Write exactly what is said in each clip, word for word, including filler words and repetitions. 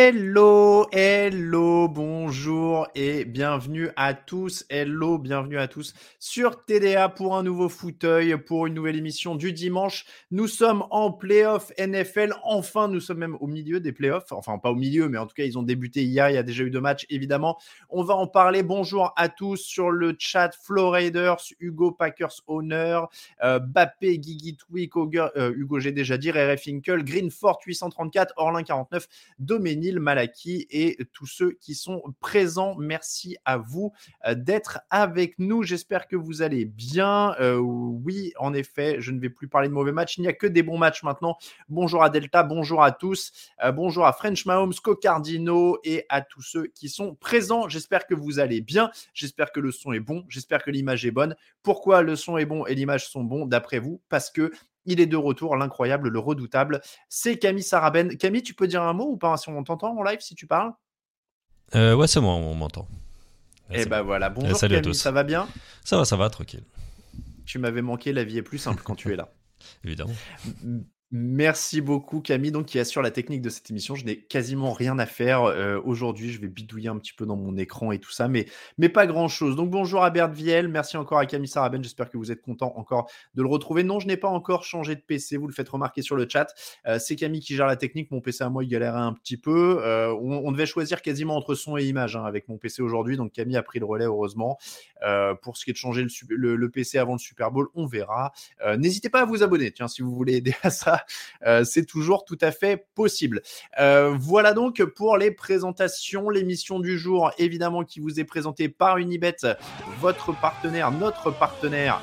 Hello, hello, bonjour et bienvenue à tous. Hello, bienvenue à tous sur T D A pour un nouveau fauteuil, pour une nouvelle émission du dimanche. Nous sommes en playoff N F L. Enfin, nous sommes même au milieu des playoffs. Enfin, pas au milieu, mais en tout cas, ils ont débuté hier. Il y a déjà eu deux matchs, évidemment. On va en parler. Bonjour à tous sur le chat. Flo Raiders, Hugo Packers Owner, euh, Bappé, Guigui Twig, euh, Hugo, j'ai déjà dit, R F Inkel, Greenfort huit cent trente-quatre, Orlin quarante-neuf, Doménil Malaki et tous ceux qui sont présents. Merci à vous euh, d'être avec nous. J'espère que vous allez bien. Euh, oui, en effet, je ne vais plus parler de mauvais matchs. Il n'y a que des bons matchs maintenant. Bonjour à Delta, bonjour à tous. Euh, bonjour à French Mahomes, Cocardino et à tous ceux qui sont présents. J'espère que vous allez bien. J'espère que le son est bon. J'espère que l'image est bonne. Pourquoi le son est bon et l'image sont bons d'après vous? Parce que il est de retour, l'incroyable, le redoutable. C'est Camille Saraben. Camille, tu peux dire un mot ou pas si on t'entend en live, si tu parles? Euh, ouais, c'est moi, on m'entend. Ouais, Eh c'est ben bon. voilà. Euh, Bonjour salut à Camille, tous. ça va bien? Ça va, ça va, tranquille. Tu m'avais manqué, la vie est plus simple quand tu es là. Évidemment. M- Merci beaucoup Camille, donc qui assure la technique de cette émission. Je n'ai quasiment rien à faire euh, aujourd'hui. Je vais bidouiller un petit peu dans mon écran et tout ça, mais, mais pas grand-chose. Donc bonjour à Bert Viel, merci encore à Camille Saraben. J'espère que vous êtes content encore de le retrouver. Non, je n'ai pas encore changé de P C, vous le faites remarquer sur le chat. Euh, c'est Camille qui gère la technique. Mon P C à moi, il galérait un petit peu. Euh, on, on devait choisir quasiment entre son et image hein, avec mon P C aujourd'hui, donc Camille a pris le relais heureusement. Euh, pour ce qui est de changer le, le, le P C avant le Super Bowl, on verra. Euh, n'hésitez pas à vous abonner, tiens, si vous voulez aider à ça. Euh, c'est toujours tout à fait possible. Euh, voilà donc pour les présentations, l'émission du jour, évidemment, qui vous est présentée par Unibet, votre partenaire, notre partenaire.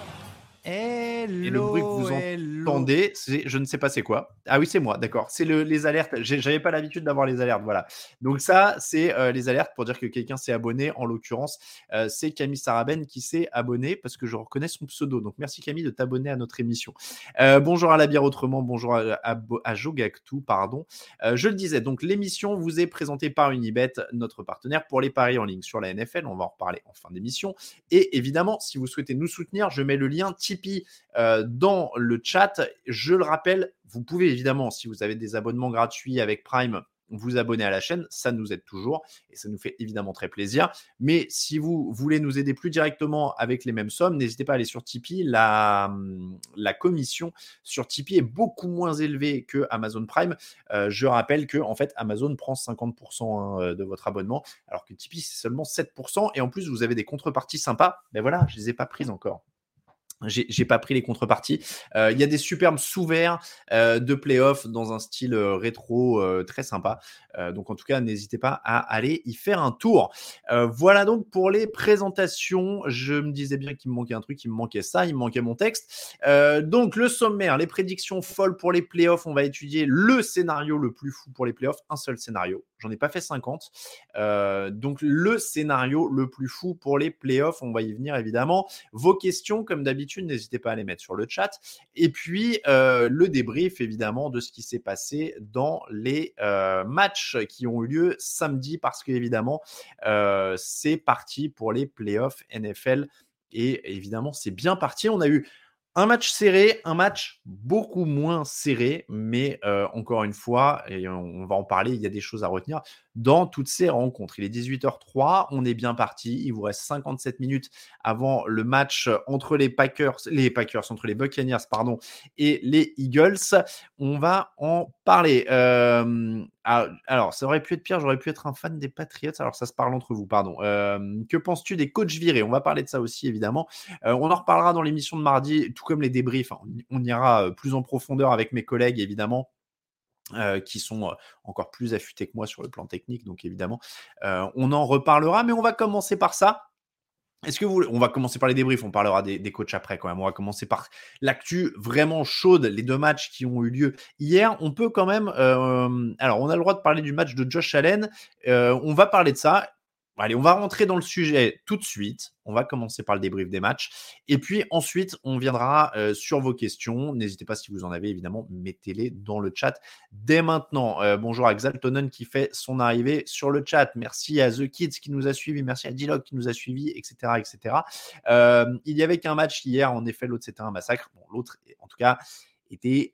Hello, Et le bruit que vous hello. entendez, c'est, je ne sais pas c'est quoi. Ah oui, c'est moi, d'accord. C'est le, les alertes. J'ai, j'avais pas l'habitude d'avoir les alertes, voilà. Donc ça, c'est euh, les alertes pour dire que quelqu'un s'est abonné. En l'occurrence, euh, c'est Camille Saraben qui s'est abonné parce que je reconnais son pseudo. Donc merci Camille de t'abonner à notre émission. Euh, bonjour à la bière autrement, bonjour à, à, à Jogactu, pardon. Euh, je le disais, donc l'émission vous est présentée par Unibet, notre partenaire pour les paris en ligne sur la N F L. On va en reparler en fin d'émission. Et évidemment, si vous souhaitez nous soutenir, je mets le lien Tipeee euh, dans le chat. Je le rappelle, vous pouvez évidemment, si vous avez des abonnements gratuits avec Prime, vous abonner à la chaîne, ça nous aide toujours et ça nous fait évidemment très plaisir. Mais si vous voulez nous aider plus directement avec les mêmes sommes, n'hésitez pas à aller sur Tipeee. La, la commission sur Tipeee est beaucoup moins élevée que Amazon Prime. Euh, je rappelle que en fait, Amazon prend cinquante pour cent hein, de votre abonnement, alors que Tipeee, c'est seulement sept pour cent. Et en plus, vous avez des contreparties sympas. Ben voilà, je ne les ai pas prises encore. J'ai, j'ai pas pris les contreparties. Il euh, y a des superbes sous-verts euh, de playoff dans un style euh, rétro euh, très sympa. Euh, donc en tout cas, n'hésitez pas à aller y faire un tour. Euh, voilà donc pour les présentations. Je me disais bien qu'il me manquait un truc, il me manquait ça, il me manquait mon texte. Euh, donc le sommaire, les prédictions folles pour les playoffs. On va étudier le scénario le plus fou pour les playoffs. Un seul scénario. J'en ai pas fait cinquante. Euh, donc le scénario le plus fou pour les playoffs. On va y venir évidemment. Vos questions, comme d'habitude, n'hésitez pas à les mettre sur le chat. Et puis, euh, le débrief, évidemment, de ce qui s'est passé dans les euh, matchs qui ont eu lieu samedi, parce qu'évidemment, euh, c'est parti pour les playoffs N F L. Et évidemment, c'est bien parti. On a eu un match serré, un match beaucoup moins serré, mais euh, encore une fois, et on va en parler, il y a des choses à retenir dans toutes ces rencontres. Il est dix-huit heures trois, on est bien parti, il vous reste cinquante-sept minutes avant le match entre les Packers, les Packers, entre les Buccaneers, pardon, et les Eagles. On va en parler. Euh, alors, ça aurait pu être pire, j'aurais pu être un fan des Patriots, alors ça se parle entre vous, pardon. Euh, que penses-tu des coachs virés? On va parler de ça aussi, évidemment. Euh, on en reparlera dans l'émission de mardi, tout comme les débriefs. Hein. On ira plus en profondeur avec mes collègues, évidemment. Euh, qui sont euh, encore plus affûtés que moi sur le plan technique, donc évidemment, euh, on en reparlera, mais on va commencer par ça. Est-ce que vous, on va commencer par les débriefs, on parlera des, des coachs après quand même. On va commencer par l'actu vraiment chaude, les deux matchs qui ont eu lieu hier. On peut quand même, euh, alors on a le droit de parler du match de Josh Allen. Euh, on va parler de ça. Allez, on va rentrer dans le sujet tout de suite. On va commencer par le débrief des matchs. Et puis ensuite, on viendra euh, sur vos questions. N'hésitez pas, si vous en avez, évidemment, mettez-les dans le chat dès maintenant. Euh, bonjour à Xaltonen qui fait son arrivée sur le chat. Merci à The Kids qui nous a suivis. Merci à D-Log qui nous a suivis, et cetera et cetera. Euh, il y avait qu'un match hier. En effet, l'autre, c'était un massacre. Bon, l'autre, en tout cas, était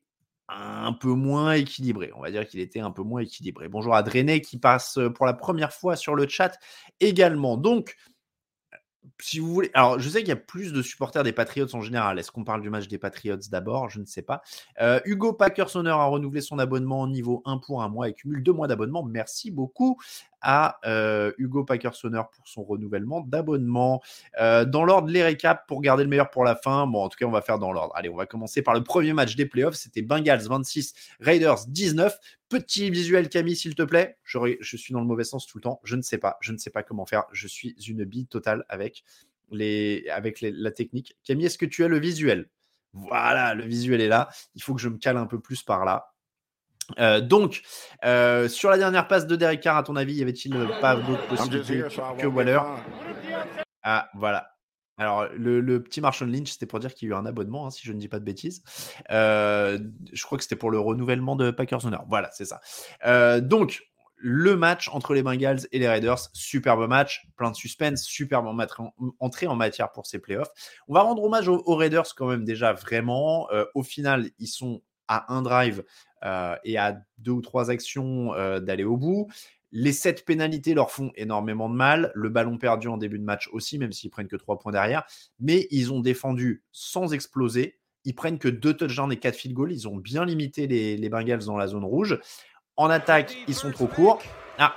un peu moins équilibré. On va dire qu'il était un peu moins équilibré. Bonjour à Drené qui passe pour la première fois sur le chat également. Donc, si vous voulez, alors je sais qu'il y a plus de supporters des Patriots en général. Est-ce qu'on parle du match des Patriots d'abord? Je ne sais pas. Euh, Hugo Packersonner a renouvelé son abonnement niveau un pour un mois et cumule deux mois d'abonnement. Merci beaucoup à euh, Hugo Packersonner pour son renouvellement d'abonnement. Euh, dans l'ordre, les récaps pour garder le meilleur pour la fin. Bon, en tout cas, on va faire dans l'ordre. Allez, on va commencer par le premier match des playoffs. C'était Bengals vingt-six, Raiders dix-neuf. Petit visuel, Camille, s'il te plaît. Je, je suis dans le mauvais sens tout le temps. Je ne sais pas. Je ne sais pas comment faire. Je suis une bille totale avec, les, avec les, la technique. Camille, est-ce que tu as le visuel? Voilà, le visuel est là. Il faut que je me cale un peu plus par là. Euh, donc, euh, sur la dernière passe de Derek Carr, à ton avis, y avait-il pas d'autres possibilités que Waller? Ah, voilà. Alors, le, le petit Marshawn Lynch, c'était pour dire qu'il y a eu un abonnement, hein, si je ne dis pas de bêtises. Euh, je crois que c'était pour le renouvellement de Packers-Honor. Voilà, c'est ça. Euh, donc, le match entre les Bengals et les Raiders, superbe match, plein de suspense, superbe entrée en matière pour ces playoffs. On va rendre hommage aux, aux Raiders quand même déjà vraiment. Euh, au final, ils sont à un drive euh, et à deux ou trois actions euh, d'aller au bout. Les sept pénalités leur font énormément de mal. Le ballon perdu en début de match aussi, même s'ils prennent que trois points derrière. Mais ils ont défendu sans exploser. Ils prennent que deux touchdowns et quatre field goals. Ils ont bien limité les, les Bengals dans la zone rouge. En attaque, ils sont trop courts. Ah.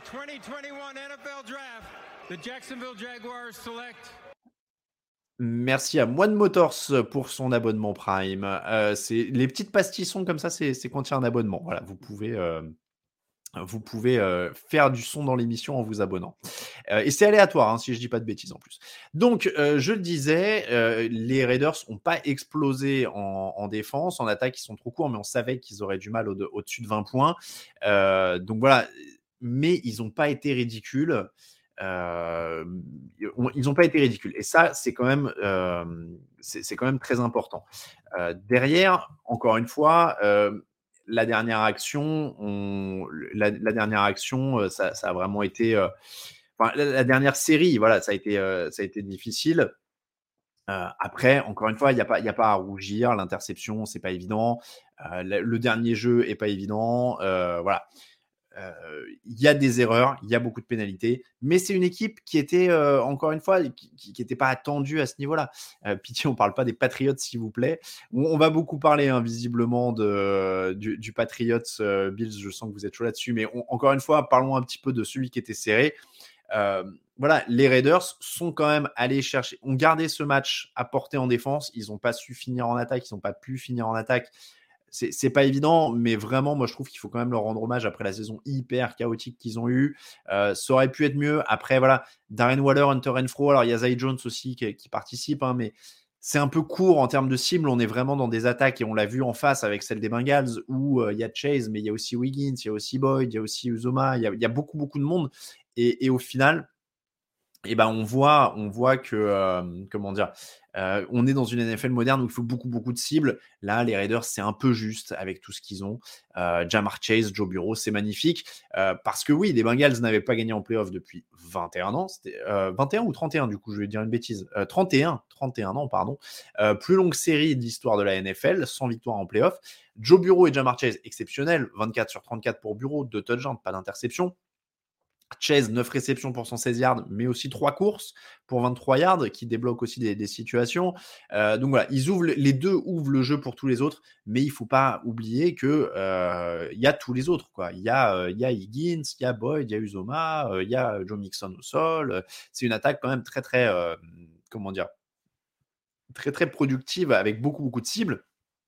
Merci à Moine Motors pour son abonnement Prime. Euh, c'est, les petites pastillons comme ça, c'est, c'est quand il y a un abonnement. Voilà, vous pouvez... Euh... Vous pouvez euh, faire du son dans l'émission en vous abonnant. Euh, et c'est aléatoire, hein, si je ne dis pas de bêtises en plus. Donc, euh, je le disais, euh, les Raiders n'ont pas explosé en, en défense. En attaque, ils sont trop courts, mais on savait qu'ils auraient du mal au- au-dessus de vingt points. Euh, donc voilà, mais ils n'ont pas été ridicules. Euh, ils n'ont pas été ridicules. Et ça, c'est quand même, euh, c'est, c'est quand même très important. Euh, derrière, encore une fois, euh, la dernière action, on, la, la dernière action, ça, ça a vraiment été, euh, enfin, la, la dernière série, voilà, ça a été, euh, ça a été difficile. Euh, après, encore une fois, il n'y a pas, il y a pas à rougir. L'interception, c'est pas évident. Euh, le, le dernier jeu est pas évident. Euh, voilà. Il euh, y a des erreurs, il y a beaucoup de pénalités, mais c'est une équipe qui était, euh, encore une fois, qui n'était pas attendue à ce niveau-là. Euh, pitié, on ne parle pas des Patriots, s'il vous plaît. On, on va beaucoup parler, hein, visiblement, de, du, du Patriots euh, Bills. Je sens que vous êtes chaud là-dessus, mais on, encore une fois, parlons un petit peu de celui qui était serré. Euh, voilà, les Raiders sont quand même allés chercher, ont gardé ce match à portée en défense. Ils n'ont pas su finir en attaque, ils n'ont pas pu finir en attaque. C'est, c'est pas évident, mais vraiment, moi, je trouve qu'il faut quand même leur rendre hommage après la saison hyper chaotique qu'ils ont eue. Euh, ça aurait pu être mieux. Après, voilà, Darren Waller, Hunter Renfrow, alors il y a Zay Jones aussi qui, qui participe, hein, mais c'est un peu court en termes de cible. On est vraiment dans des attaques et on l'a vu en face avec celle des Bengals où euh, il y a Chase, mais il y a aussi Wiggins, il y a aussi Boyd, il y a aussi Uzoma, il y a, il y a beaucoup, beaucoup de monde. Et, et au final, et ben on voit, on voit que, euh, comment dire, euh, on est dans une N F L moderne où il faut beaucoup, beaucoup de cibles. Là, les Raiders, c'est un peu juste avec tout ce qu'ils ont. Euh, Ja'Marr Chase, Joe Burrow, c'est magnifique. Euh, parce que oui, les Bengals n'avaient pas gagné en playoff depuis vingt et un ans. C'était euh, vingt et un ou trente et un, du coup, je vais dire une bêtise. Euh, trente et un, trente et un ans, pardon. Euh, plus longue série de l'histoire de la N F L, sans victoire en playoff. Joe Burrow et Ja'Marr Chase, exceptionnel. vingt-quatre sur trente-quatre pour Burrow, deux touchdowns, pas d'interception. Chase, neuf réceptions pour cent seize yards, mais aussi trois courses pour vingt-trois yards qui débloquent aussi des, des situations. Euh, donc voilà, ils ouvrent, les deux ouvrent le jeu pour tous les autres, mais il ne faut pas oublier qu'il euh, y a tous les autres. Quoi. Il y a, euh, y a Higgins, il y a Boyd, il y a Uzoma, il euh, y a Joe Mixon au sol. C'est une attaque quand même très, très, euh, comment dire, très, très productive avec beaucoup, beaucoup de cibles.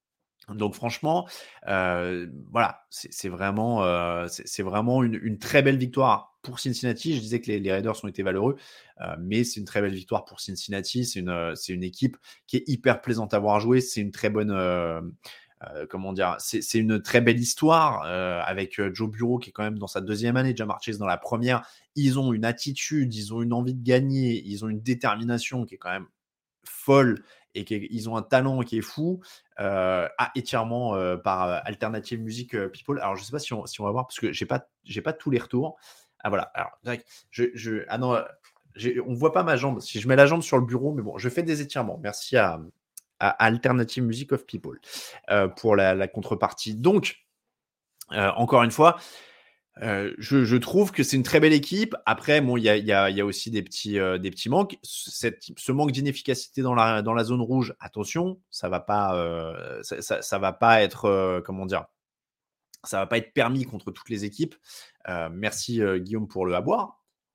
Donc franchement, euh, voilà, c'est, c'est vraiment, euh, c'est, c'est vraiment une, une très belle victoire pour Cincinnati. Je disais que les, les Raiders ont été valeureux, euh, mais c'est une très belle victoire pour Cincinnati. C'est une, c'est une équipe qui est hyper plaisante à voir jouer. C'est une très bonne, euh, euh, comment dire, c'est, c'est une très belle histoire euh, avec Joe Burrow qui est quand même dans sa deuxième année, Ja'Marr Chase dans la première. Ils ont une attitude, ils ont une envie de gagner, ils ont une détermination qui est quand même folle et qu'ils ont un talent qui est fou. Euh, à étirement euh, par euh, Alternative Music euh, People. Alors, je ne sais pas si on, si on va voir, parce que je n'ai pas, j'ai pas tous les retours. Ah, voilà. Alors, je, je, ah non, j'ai, on ne voit pas ma jambe. Si je mets la jambe sur le bureau, mais bon, je fais des étirements. Merci à, Alternative Music of People euh, pour la, la contrepartie. Donc, euh, encore une fois, euh, je, je trouve que c'est une très belle équipe. Après, bon, il y a, y, a, y a aussi des petits, euh, des petits manques. Cette, ce manque d'inefficacité dans la, dans la zone rouge, attention, ça va pas, euh, ça, ça, ça va pas être, euh, comment dire, ça va pas être permis contre toutes les équipes. Euh, merci euh, Guillaume pour le avoir.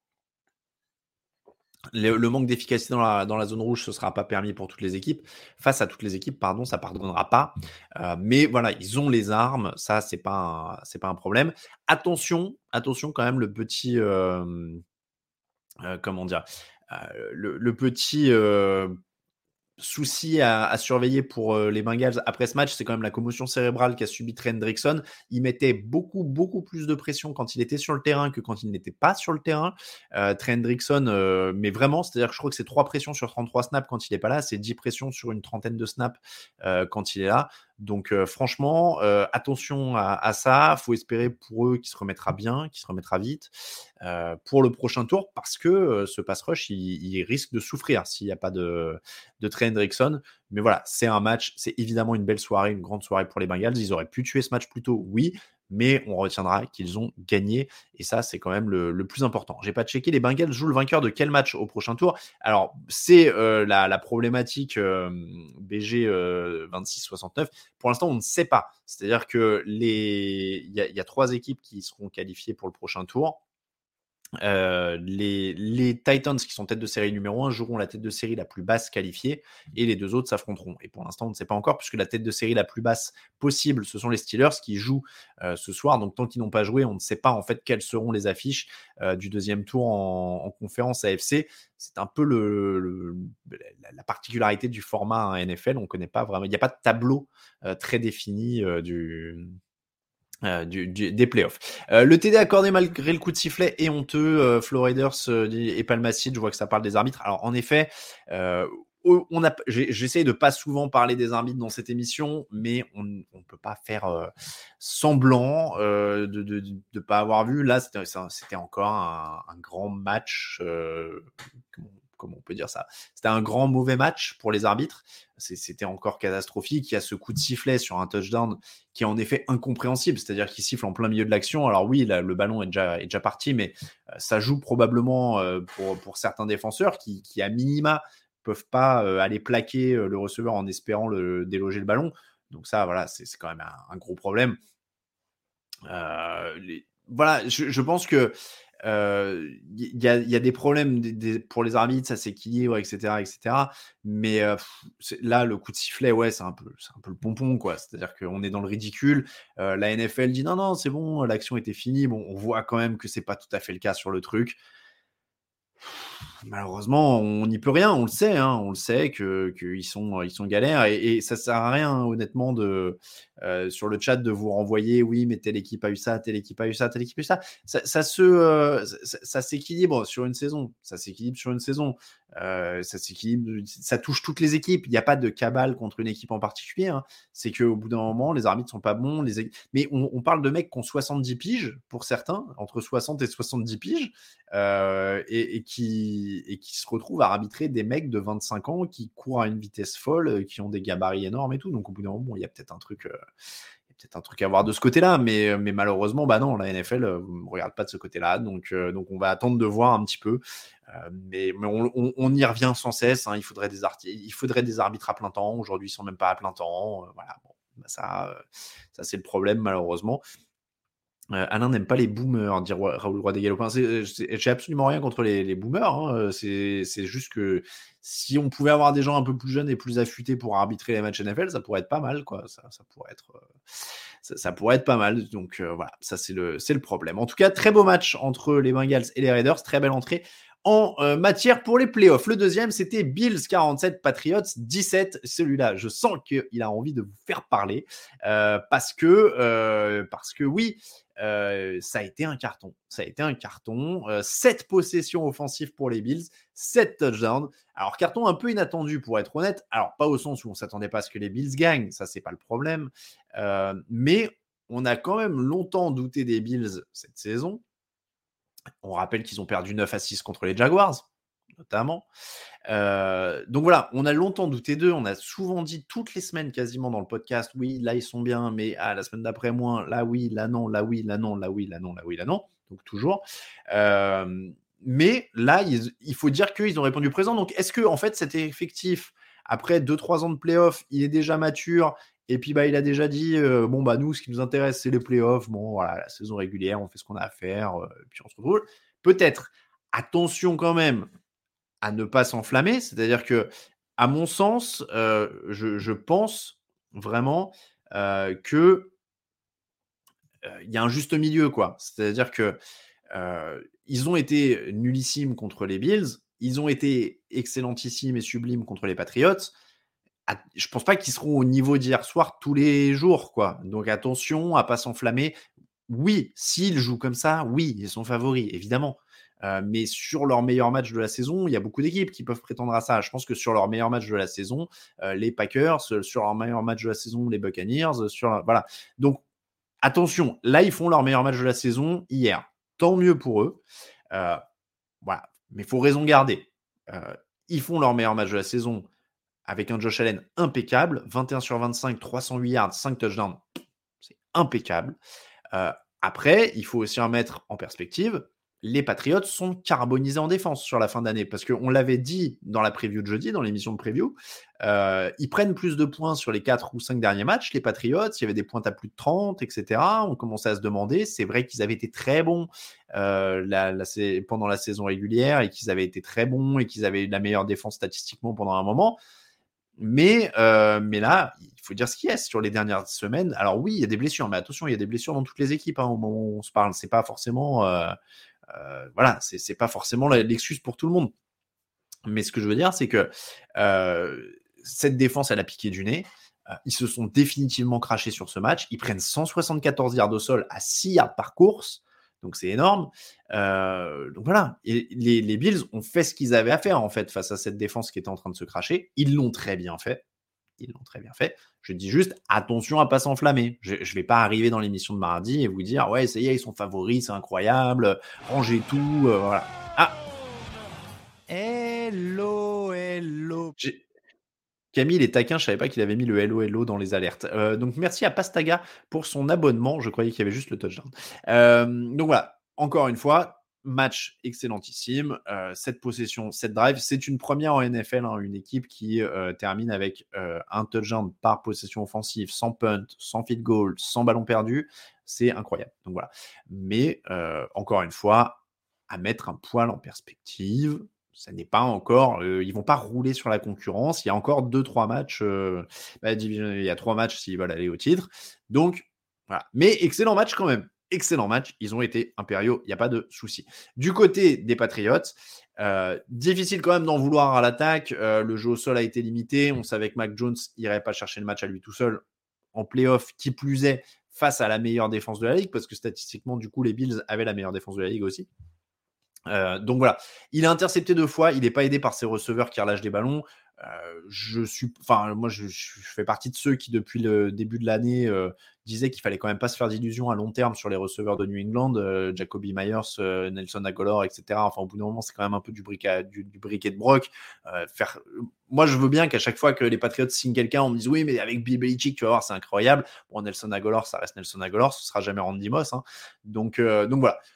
Le, le manque d'efficacité dans la, dans la zone rouge, ce ne sera pas permis pour toutes les équipes. Face à toutes les équipes, pardon, ça ne pardonnera pas. Euh, mais voilà, ils ont les armes, ça, ce n'est pas, un, c'est pas un problème. Attention, attention quand même, le petit... Euh, euh, comment dire euh, le, le petit... Euh, souci à, à surveiller pour euh, les Bengals après ce match, c'est quand même la commotion cérébrale qu'a subi Trent Hendrickson. Il mettait beaucoup, beaucoup plus de pression quand il était sur le terrain que quand il n'était pas sur le terrain. Euh, Trent Hendrickson, euh, mais vraiment, c'est-à-dire que je crois que c'est trois pressions sur trente-trois snaps quand il n'est pas là, c'est dix pressions sur une trentaine de snaps euh, quand il est là. Donc euh, franchement, euh, attention à, à ça. Faut espérer pour eux qu'il se remettra bien, qu'il se remettra vite euh, pour le prochain tour, parce que euh, ce pass rush, il, il risque de souffrir s'il n'y a pas de, de Trey Hendrickson. Mais voilà, c'est un match, c'est évidemment une belle soirée, une grande soirée pour les Bengals. Ils auraient pu tuer ce match plus tôt, oui, mais on retiendra qu'ils ont gagné, et ça, c'est quand même le, le plus important. J'ai pas checké, les Bengals jouent le vainqueur de quel match au prochain tour? Alors, c'est euh, la, la problématique euh, B G euh, vingt-six soixante-neuf. Pour l'instant, on ne sait pas. C'est-à-dire que les, il y, y a trois équipes qui seront qualifiées pour le prochain tour. Euh, les, les Titans qui sont tête de série numéro un joueront la tête de série la plus basse qualifiée et les deux autres s'affronteront. Et pour l'instant, on ne sait pas encore puisque la tête de série la plus basse possible, ce sont les Steelers qui jouent euh, ce soir. Donc tant qu'ils n'ont pas joué, on ne sait pas en fait quelles seront les affiches euh, du deuxième tour en, en conférence A F C. C'est un peu le, le, la, la particularité du format hein, N F L. On ne connaît pas vraiment. Il n'y a pas de tableau euh, très défini euh, du Euh, du, du, des playoffs. Euh, le T D accordé malgré le coup de sifflet est honteux. Euh, Floriders euh, et Palmacid, je vois que ça parle des arbitres. Alors en effet, euh, on a, j'essaye de pas souvent parler des arbitres dans cette émission, mais on ne peut pas faire euh, semblant euh, de ne de, de, de pas avoir vu. Là, c'était, c'était encore un, un grand match. Euh, comment, comment on peut dire ça? C'était un grand mauvais match pour les arbitres. C'était encore catastrophique. Il y a ce coup de sifflet sur un touchdown qui est en effet incompréhensible, c'est-à-dire qu'il siffle en plein milieu de l'action. Alors oui, là, le ballon est déjà, est déjà parti, mais euh, ça joue probablement euh, pour, pour certains défenseurs qui, qui à minima peuvent pas euh, aller plaquer euh, le receveur en espérant le, déloger le ballon. Donc ça, voilà, c'est, c'est quand même un, un gros problème. Euh, les, voilà, je, je pense que il euh, y, a, y a des problèmes des, des, pour les arbitres, ça s'équilibre, et cetera, et cetera. Mais euh, là, le coup de sifflet, ouais, c'est un peu, c'est un peu le pompon, quoi. C'est-à-dire qu'on est dans le ridicule. Euh, la N F L dit non, non, c'est bon, l'action était finie. Bon, on voit quand même que c'est pas tout à fait le cas sur le truc. Malheureusement, on n'y peut rien, on le sait, hein, on le sait que qu'ils sont ils sont galères et, et ça sert à rien honnêtement de euh, sur le chat de vous renvoyer oui mais telle équipe a eu ça, telle équipe a eu ça, telle équipe a eu ça. Ça, ça se euh, ça, ça s'équilibre sur une saison, ça s'équilibre sur une saison, euh, ça s'équilibre, ça touche toutes les équipes. Il n'y a pas de cabale contre une équipe en particulier. Hein. C'est qu'au bout d'un moment, les arbitres sont pas bons, les mais on, on parle de mecs qui ont soixante-dix piges pour certains, entre soixante et soixante-dix piges, euh, et, et qui et qui se retrouvent à arbitrer des mecs de vingt-cinq ans qui courent à une vitesse folle, qui ont des gabarits énormes et tout. Donc au bout d'un moment, il y a peut-être un truc, euh, il y a peut-être un truc à voir de ce côté-là, mais, mais malheureusement, bah non, la N F L euh, ne regarde pas de ce côté-là. Donc, euh, donc on va attendre de voir un petit peu. Euh, mais mais on, on, on y revient sans cesse. Hein. Il faudrait des arti- il faudrait des arbitres à plein temps. Aujourd'hui, ils sont même pas à plein temps. Euh, voilà. Bon, bah ça, euh, ça c'est le problème malheureusement. Euh, Alain n'aime pas les boomers, dit Raoul Roy des Galopins. C'est, c'est, j'ai absolument rien contre les, les boomers. Hein. C'est, c'est juste que si on pouvait avoir des gens un peu plus jeunes et plus affûtés pour arbitrer les matchs N F L, ça pourrait être pas mal, quoi. Ça, ça pourrait être, euh, ça, ça pourrait être pas mal. Donc euh, voilà, ça c'est le, c'est le problème. En tout cas, très beau match entre les Bengals et les Raiders. Très belle entrée en euh, matière pour les playoffs. Le deuxième, c'était Bills quarante-sept, Patriots dix-sept. Celui-là, je sens qu'il a envie de vous faire parler euh, parce que, euh, parce que oui. Euh, ça a été un carton. Ça a été un carton. Euh, sept possessions offensives pour les Bills, sept touchdowns. Alors, carton un peu inattendu pour être honnête. Alors, pas au sens où on ne s'attendait pas à ce que les Bills gagnent, ça, c'est pas le problème. Euh, mais on a quand même longtemps douté des Bills cette saison. On rappelle qu'ils ont perdu neuf à six contre les Jaguars. notamment. Euh, donc voilà, on a longtemps douté d'eux, on a souvent dit toutes les semaines quasiment dans le podcast, oui, là ils sont bien, mais ah, la semaine d'après moins, là oui, là non, là oui, là non, là oui, là non, là oui, là non, donc toujours. Euh, mais là, il, il faut dire qu'ils ont répondu présent. Donc est-ce que en fait cet effectif, après deux trois ans de playoffs, il est déjà mature et puis bah il a déjà dit euh, bon bah nous ce qui nous intéresse c'est les playoffs, bon voilà, la saison régulière, on fait ce qu'on a à faire, euh, et puis on se retrouve. Peut-être. Attention quand même à ne pas s'enflammer. C'est-à-dire que, à mon sens, euh, je, je pense vraiment euh, que euh, il y a un juste milieu, quoi. C'est-à-dire que euh, ils ont été nullissimes contre les Bills, ils ont été excellentissimes et sublimes contre les Patriots. Ah, je pense pas qu'ils seront au niveau d'hier soir tous les jours, quoi. Donc attention à pas s'enflammer. Oui, s'ils jouent comme ça, oui, ils sont favoris, évidemment. Euh, mais sur leur meilleur match de la saison, il y a beaucoup d'équipes qui peuvent prétendre à ça. Je pense que sur leur meilleur match de la saison, euh, les Packers, sur leur meilleur match de la saison, les Buccaneers, sur voilà. Donc attention, là ils font leur meilleur match de la saison hier. Tant mieux pour eux. Euh, voilà, mais il faut raison garder. Euh, ils font leur meilleur match de la saison avec un Josh Allen impeccable, vingt et un sur vingt-cinq, trois cent huit yards, cinq touchdowns, c'est impeccable. Euh, après, il faut aussi en mettre en perspective. Les Patriots sont carbonisés en défense sur la fin d'année parce qu'on l'avait dit dans la preview de jeudi, dans l'émission de preview, euh, ils prennent plus de points sur les quatre ou cinq derniers matchs. Les Patriots, il y avait des points à plus de trente, et cetera. On commençait à se demander. C'est vrai qu'ils avaient été très bons euh, la, la, pendant la saison régulière et qu'ils avaient été très bons et qu'ils avaient eu la meilleure défense statistiquement pendant un moment. Mais, euh, mais là, il faut dire ce qu'il y a sur les dernières semaines. Alors oui, il y a des blessures, mais attention, il y a des blessures dans toutes les équipes hein, au moment où on se parle. C'est pas forcément, euh, euh, voilà, c'est, c'est pas forcément l'excuse pour tout le monde. Mais ce que je veux dire, c'est que euh, cette défense, elle a piqué du nez. Euh, ils se sont définitivement crachés sur ce match. Ils prennent cent soixante-quatorze yards au sol à six yards par course. Donc c'est énorme. Euh, donc voilà, et les, les Bills ont fait ce qu'ils avaient à faire en fait face à cette défense qui était en train de se cracher. Ils l'ont très bien fait. Ils l'ont très bien fait. Je dis juste attention à pas s'enflammer. Je ne vais pas arriver dans l'émission de mardi et vous dire ouais ça y est ils sont favoris, c'est incroyable, rangez tout, euh, voilà. Ah. Hello, hello. J'ai... Camille est taquin, je savais pas qu'il avait mis le hello hello dans les alertes. Euh, donc merci à Pastaga pour son abonnement. Je croyais qu'il y avait juste le touchdown. Euh, donc voilà, encore une fois, match excellentissime. Euh, cette possession, cette drive, c'est une première en N F L, hein, une équipe qui euh, termine avec euh, un touchdown par possession offensive, sans punt, sans field goal, sans ballon perdu. C'est incroyable. Donc voilà. Mais euh, encore une fois, à mettre un poil en perspective. Ça n'est pas encore, euh, ils vont pas rouler sur la concurrence. Il y a encore deux trois matchs. Euh, bah, il y a trois matchs s'ils veulent aller au titre. Donc voilà. Mais excellent match quand même. Excellent match. Ils ont été impériaux. Il n'y a pas de souci. Du côté des Patriots, euh, difficile quand même d'en vouloir à l'attaque. Euh, le jeu au sol a été limité. On savait que Mac Jones irait pas chercher le match à lui tout seul en playoff. Qui plus est face à la meilleure défense de la ligue, parce que statistiquement, du coup, les Bills avaient la meilleure défense de la ligue aussi. Euh, donc voilà, il a intercepté deux fois, il n'est pas aidé par ses receveurs qui relâchent des ballons. Euh, je suis, enfin moi je, je fais partie de ceux qui depuis le début de l'année euh, disaient qu'il fallait quand même pas se faire d'illusions à long terme sur les receveurs de New England, euh, Jacoby Myers, euh, Nelson Agholor, et cetera. Enfin au bout d'un moment c'est quand même un peu du briquet, du, du briquet de broc. Euh, faire, moi je veux bien qu'à chaque fois que les Patriots signent quelqu'un, on me dise oui mais avec Bill Belichick tu vas voir c'est incroyable. Bon Nelson Agholor ça reste Nelson Agholor, ce sera jamais Randy Moss. Hein. Donc euh, donc voilà.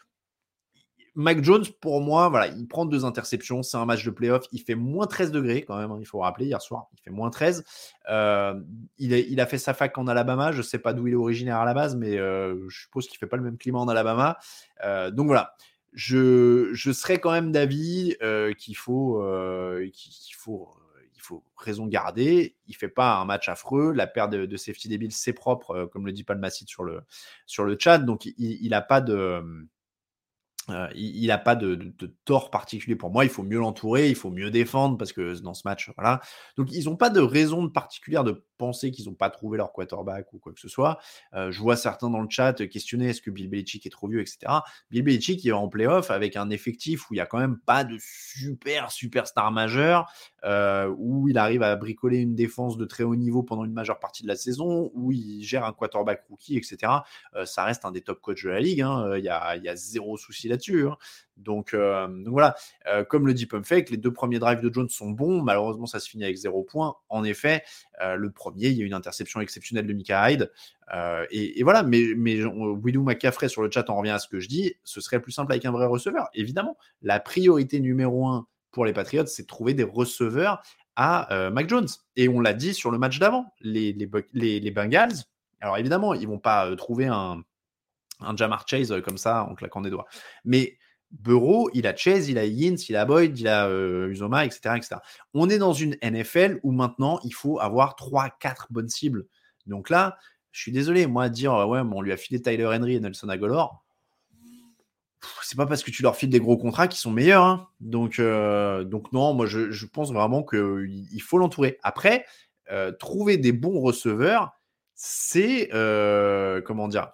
Mac Jones, pour moi, voilà, il prend deux interceptions. C'est un match de playoff. Il fait moins treize degrés quand même. Hein, il faut rappeler, hier soir, il fait moins treize. Euh, il, est, il a fait sa fac en Alabama. Je ne sais pas d'où il est originaire à la base, mais euh, je suppose qu'il ne fait pas le même climat en Alabama. Euh, donc voilà, je, je serais quand même d'avis euh, qu'il faut, euh, qu'il faut, euh, il faut raison garder. Il ne fait pas un match affreux. La paire de, de safety des Bills, c'est propre, euh, comme le dit Palmacide sur le, sur le chat. Donc il n'a pas de... Euh, il n'a pas de, de, de tort particulier pour moi. Il faut mieux l'entourer, il faut mieux défendre parce que dans ce match, voilà. Donc, ils n'ont pas de raison de particulière de penser qu'ils n'ont pas trouvé leur quarterback ou quoi que ce soit. Euh, je vois certains dans le chat questionner est-ce que Bill Belichick est trop vieux, et cetera. Bill Belichick il est en playoff avec un effectif où il n'y a quand même pas de super superstar majeur, euh, où il arrive à bricoler une défense de très haut niveau pendant une majeure partie de la saison, où il gère un quarterback rookie, et cetera. Euh, ça reste un des top coachs de la ligue. Il hein. y, a, y a zéro souci là-dessus. Hein. Donc, euh, donc voilà, euh, comme le dit Pumpfake, les deux premiers drives de Jones sont bons. Malheureusement, ça se finit avec zéro point. En effet, euh, le premier, il y a une interception exceptionnelle de Micah Hyde. Euh, et, et voilà, mais, mais Willou McCaffrey sur le chat, on revient à ce que je dis, ce serait plus simple avec un vrai receveur. Évidemment, la priorité numéro un pour les Patriots, c'est de trouver des receveurs à euh, Mac Jones. Et on l'a dit sur le match d'avant, les, les, les, les Bengals, alors évidemment, ils ne vont pas euh, trouver un, un Jamar Chase euh, comme ça en claquant des doigts. Mais Burrow, il a Chase, il a Higgins, il a Boyd, il a euh, Uzoma, et cetera, et cetera. On est dans une N F L où maintenant, il faut avoir trois quatre bonnes cibles. Donc là, je suis désolé, moi, dire euh, ouais, on lui a filé Tyler Henry et Nelson Agholor, c'est pas parce que tu leur files des gros contrats qu'ils sont meilleurs. Hein. Donc, euh, donc non, moi, je, je pense vraiment qu'il faut l'entourer. Après, euh, trouver des bons receveurs, c'est, euh, comment dire,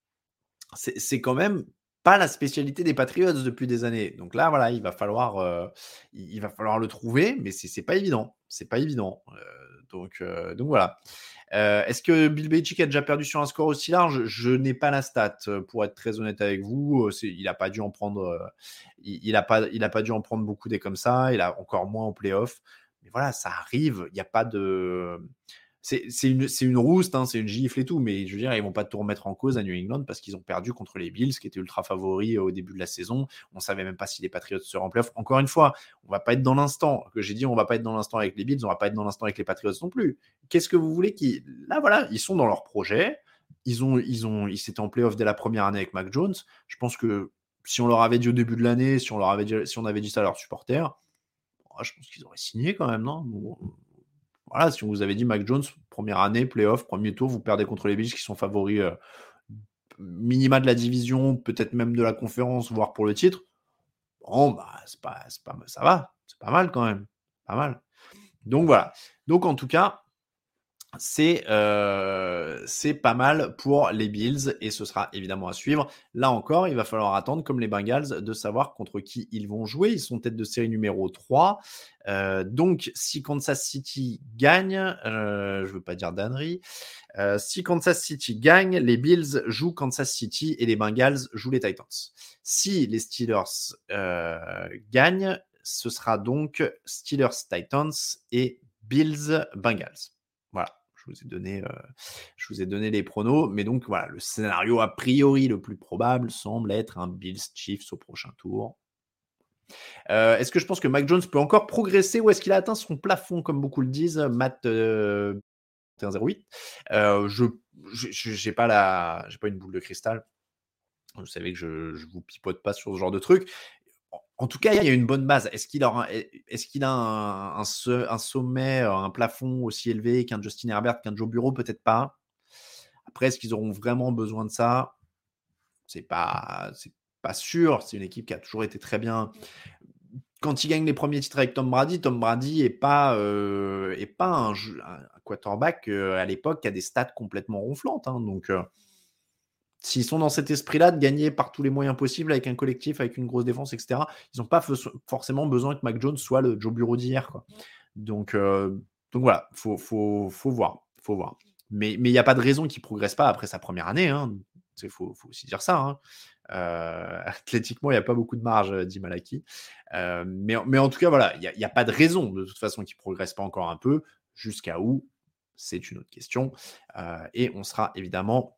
c'est, c'est quand même pas la spécialité des Patriots depuis des années. Donc là, voilà, il va falloir, euh, il va falloir le trouver, mais c'est, c'est pas évident. C'est pas évident. Euh, donc, euh, donc voilà. Euh, est-ce que Bill Belichick a déjà perdu sur un score aussi large ? Je n'ai pas la stat, pour être très honnête avec vous. C'est, il n'a pas dû en prendre, euh, il, il a pas, il a pas dû en prendre beaucoup des comme ça. Il a encore moins en playoff. Mais voilà, ça arrive. Il n'y a pas de. C'est, c'est, une, c'est une rouste, hein, c'est une gifle et tout, mais je veux dire, ils vont pas tout remettre en cause à New England parce qu'ils ont perdu contre les Bills, qui étaient ultra favoris au début de la saison. On savait même pas si les Patriots seraient en playoff. Encore une fois, on va pas être dans l'instant. Que j'ai dit, on va pas être dans l'instant avec les Bills, on va pas être dans l'instant avec les Patriots non plus. Qu'est-ce que vous voulez qu'ils... Là, voilà, ils sont dans leur projet. Ils ont, ils ont, ils s'étaient en playoff dès la première année avec Mac Jones. Je pense que si on leur avait dit au début de l'année, si on leur avait dit, si on avait dit ça à leurs supporters, je pense qu'ils auraient signé quand même, non ? Voilà, si on vous avait dit Mac Jones, première année, playoff, premier tour, vous perdez contre les Bills qui sont favoris euh, minima de la division, peut-être même de la conférence, voire pour le titre. Bon, bah, c'est pas, c'est pas, ça va, c'est pas mal quand même, pas mal. Donc voilà. Donc en tout cas, c'est, euh, c'est pas mal pour les Bills et ce sera évidemment à suivre. Là encore, il va falloir attendre, comme les Bengals, de savoir contre qui ils vont jouer. Ils sont tête de série numéro trois. Euh, donc, si Kansas City gagne, euh, je veux pas dire d'ânerie, euh, si Kansas City gagne, les Bills jouent Kansas City et les Bengals jouent les Titans. Si les Steelers euh, gagnent, ce sera donc Steelers-Titans et Bills-Bengals. Voilà. Je vous ai donné, euh, je vous ai donné les pronos, mais donc voilà, le scénario a priori le plus probable semble être un Bills Chiefs au prochain tour. Euh, est-ce que je pense que Mac Jones peut encore progresser ou est-ce qu'il a atteint son plafond, comme beaucoup le disent, Matt euh, un zéro huit euh, Je j'ai pas la, j'ai pas une boule de cristal. Vous savez que je, je vous pipote pas sur ce genre de truc. En tout cas, il y a une bonne base. Est-ce qu'il a, est-ce qu'il a un, un, un sommet, un plafond aussi élevé qu'un Justin Herbert, qu'un Joe Burrow ? Peut-être pas. Après, est-ce qu'ils auront vraiment besoin de ça ? C'est pas, c'est pas sûr. C'est une équipe qui a toujours été très bien. Quand il gagne les premiers titres avec Tom Brady, Tom Brady est pas, euh, est pas un, un quarterback euh, à l'époque qui a des stats complètement ronflantes. Hein, donc, euh, s'ils sont dans cet esprit-là de gagner par tous les moyens possibles avec un collectif, avec une grosse défense, et cetera, ils n'ont pas f- forcément besoin que Mac Jones soit le Joe Burrow d'hier. Quoi. Donc, euh, donc voilà, il faut, faut, faut voir. Faut voir. Mais il n'y a pas de raison qu'il ne progresse pas après sa première année. Hein. Il faut, faut aussi dire ça. Hein. Euh, athlétiquement, il n'y a pas beaucoup de marge, dit Malaki. Euh, mais, mais en tout cas, voilà, il n'y a, a pas de raison de toute façon qu'il ne progresse pas encore un peu. Jusqu'à où, c'est une autre question. Euh, et on sera évidemment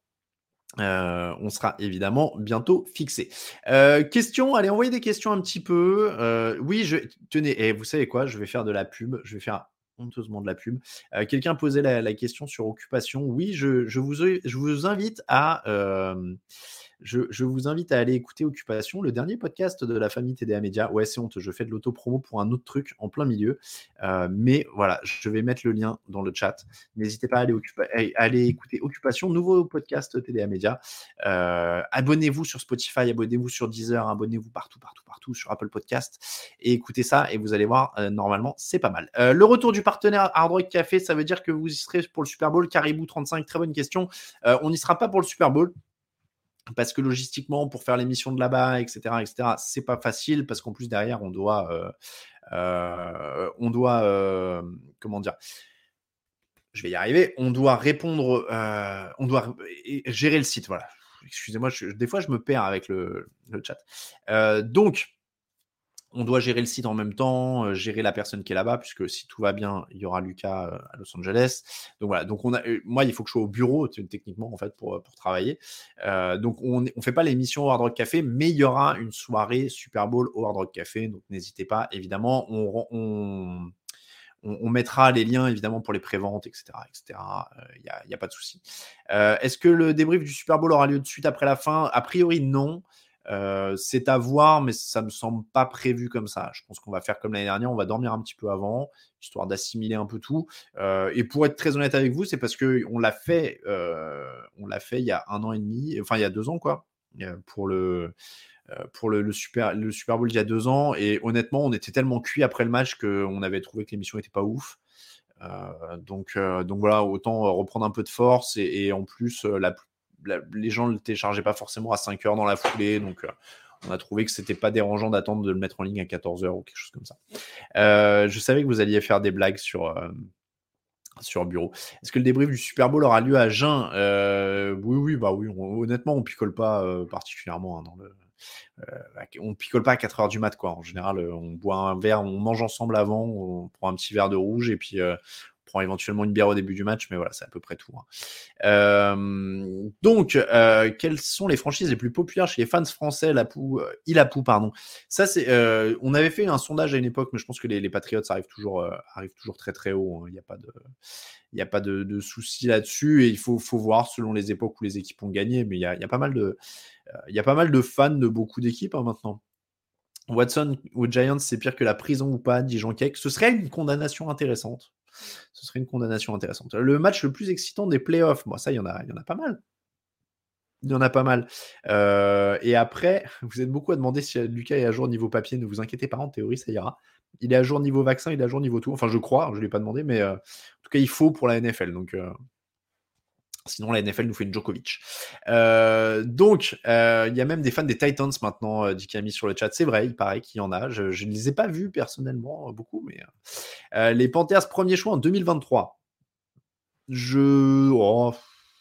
Euh, on sera évidemment bientôt fixé. Euh, question, allez, envoyez des questions un petit peu. Euh, oui, je tenez, et vous savez quoi, je vais faire de la pub. Je vais faire honteusement de la pub. Euh, quelqu'un posait la, la question sur Occupation. Oui, je, je, vous, je vous invite à... Euh, je, je vous invite à aller écouter Occupation, le dernier podcast de la famille T D A Média. Ouais, c'est honte, je fais de l'auto-promo pour un autre truc en plein milieu. Euh, mais voilà, je vais mettre le lien dans le chat. N'hésitez pas à aller, occupa- à aller écouter Occupation, nouveau podcast T D A Média. Euh, abonnez-vous sur Spotify, abonnez-vous sur Deezer, abonnez-vous partout, partout, partout sur Apple Podcast et écoutez ça et vous allez voir, euh, normalement, c'est pas mal. Euh, le retour du partenaire Hard Rock Café, ça veut dire que vous y serez pour le Super Bowl. Caribou trente-cinq, très bonne question. Euh, on n'y sera pas pour le Super Bowl. Parce que logistiquement, pour faire l'émission de là-bas, et cetera, et cetera, c'est pas facile parce qu'en plus derrière, on doit, euh, euh, on doit, euh, comment dire, je vais y arriver, on doit répondre, euh, on doit gérer le site, voilà. excusez-moi, je, des fois je me perds avec le, le chat. Euh, donc, on doit gérer le site en même temps, euh, gérer la personne qui est là-bas, puisque si tout va bien, il y aura Lucas euh, à Los Angeles. Donc voilà. Donc on a, euh, moi, il faut que je sois au bureau techniquement en fait pour pour travailler. Euh, donc on on fait pas l'émission au Hard Rock Café, mais il y aura une soirée Super Bowl au Hard Rock Café. Donc n'hésitez pas. Évidemment, on, on on, on mettra les liens évidemment pour les préventes, et cetera, et cetera. Il n'y a, y a pas de souci. Euh, est-ce que le débrief du Super Bowl aura lieu de suite après la fin? A priori, non. Euh, c'est à voir, mais ça me semble pas prévu comme ça. Je pense qu'on va faire comme l'année dernière, on va dormir un petit peu avant, histoire d'assimiler un peu tout. Euh, et pour être très honnête avec vous, c'est parce que on l'a fait, euh, on l'a fait il y a un an et demi, enfin il y a deux ans quoi, pour le pour le, le super le Super Bowl il y a deux ans. Et honnêtement, on était tellement cuit après le match qu'on avait trouvé que l'émission était pas ouf. Euh, donc euh, donc voilà, autant reprendre un peu de force et, et en plus la La, les gens ne le téléchargeaient pas forcément à cinq heures dans la foulée, donc euh, on a trouvé que c'était pas dérangeant d'attendre de le mettre en ligne à quatorze heures ou quelque chose comme ça. Euh, je savais que vous alliez faire des blagues sur, euh, sur Bureau. Est-ce que le débrief du Super Bowl aura lieu à jeun? euh, Oui, oui, bah oui. On, honnêtement, on picole pas euh, particulièrement hein, dans le. Euh, on picole pas à quatre heures du mat, quoi. En général, on boit un verre, on mange ensemble avant, on prend un petit verre de rouge et puis euh, on prend éventuellement une bière au début du match, mais voilà, c'est à peu près tout. Hein. Euh, donc, euh, quelles sont les franchises les plus populaires chez les fans français? La Pou, euh, Ilapou, pardon. Ça, c'est. Euh, on avait fait un sondage à une époque, mais je pense que les, les Patriots arrivent toujours, euh, arrivent toujours très très haut. Il hein. n'y a pas de, il n'y a pas de, de souci là-dessus. Et il faut, faut voir selon les époques où les équipes ont gagné, mais il y a, il y a pas mal de, euh, il y a pas mal de fans de beaucoup d'équipes hein, maintenant. Watson ou Giants, c'est pire que la prison ou pas, dit Jean Keck. Ce serait une condamnation intéressante. Ce serait une condamnation intéressante. Le match le plus excitant des playoffs, bon, ça, il y en a, il y en a pas mal. Il y en a pas mal. Euh, et après, vous êtes beaucoup à demander si Lucas est à jour niveau papier. Ne vous inquiétez pas, en théorie, ça ira. Il est à jour niveau vaccin, il est à jour niveau tout. Enfin, je crois, je ne l'ai pas demandé, mais euh, en tout cas, il faut pour la N F L. Donc, euh, sinon, la N F L nous fait une Djokovic. Euh, donc, il euh, y a même des fans des Titans maintenant, euh, dit Camille sur le chat. C'est vrai, il paraît qu'il y en a. Je, je ne les ai pas vus personnellement, beaucoup, mais... Euh, les Panthers, premier choix en deux mille vingt-trois. Je... Oh.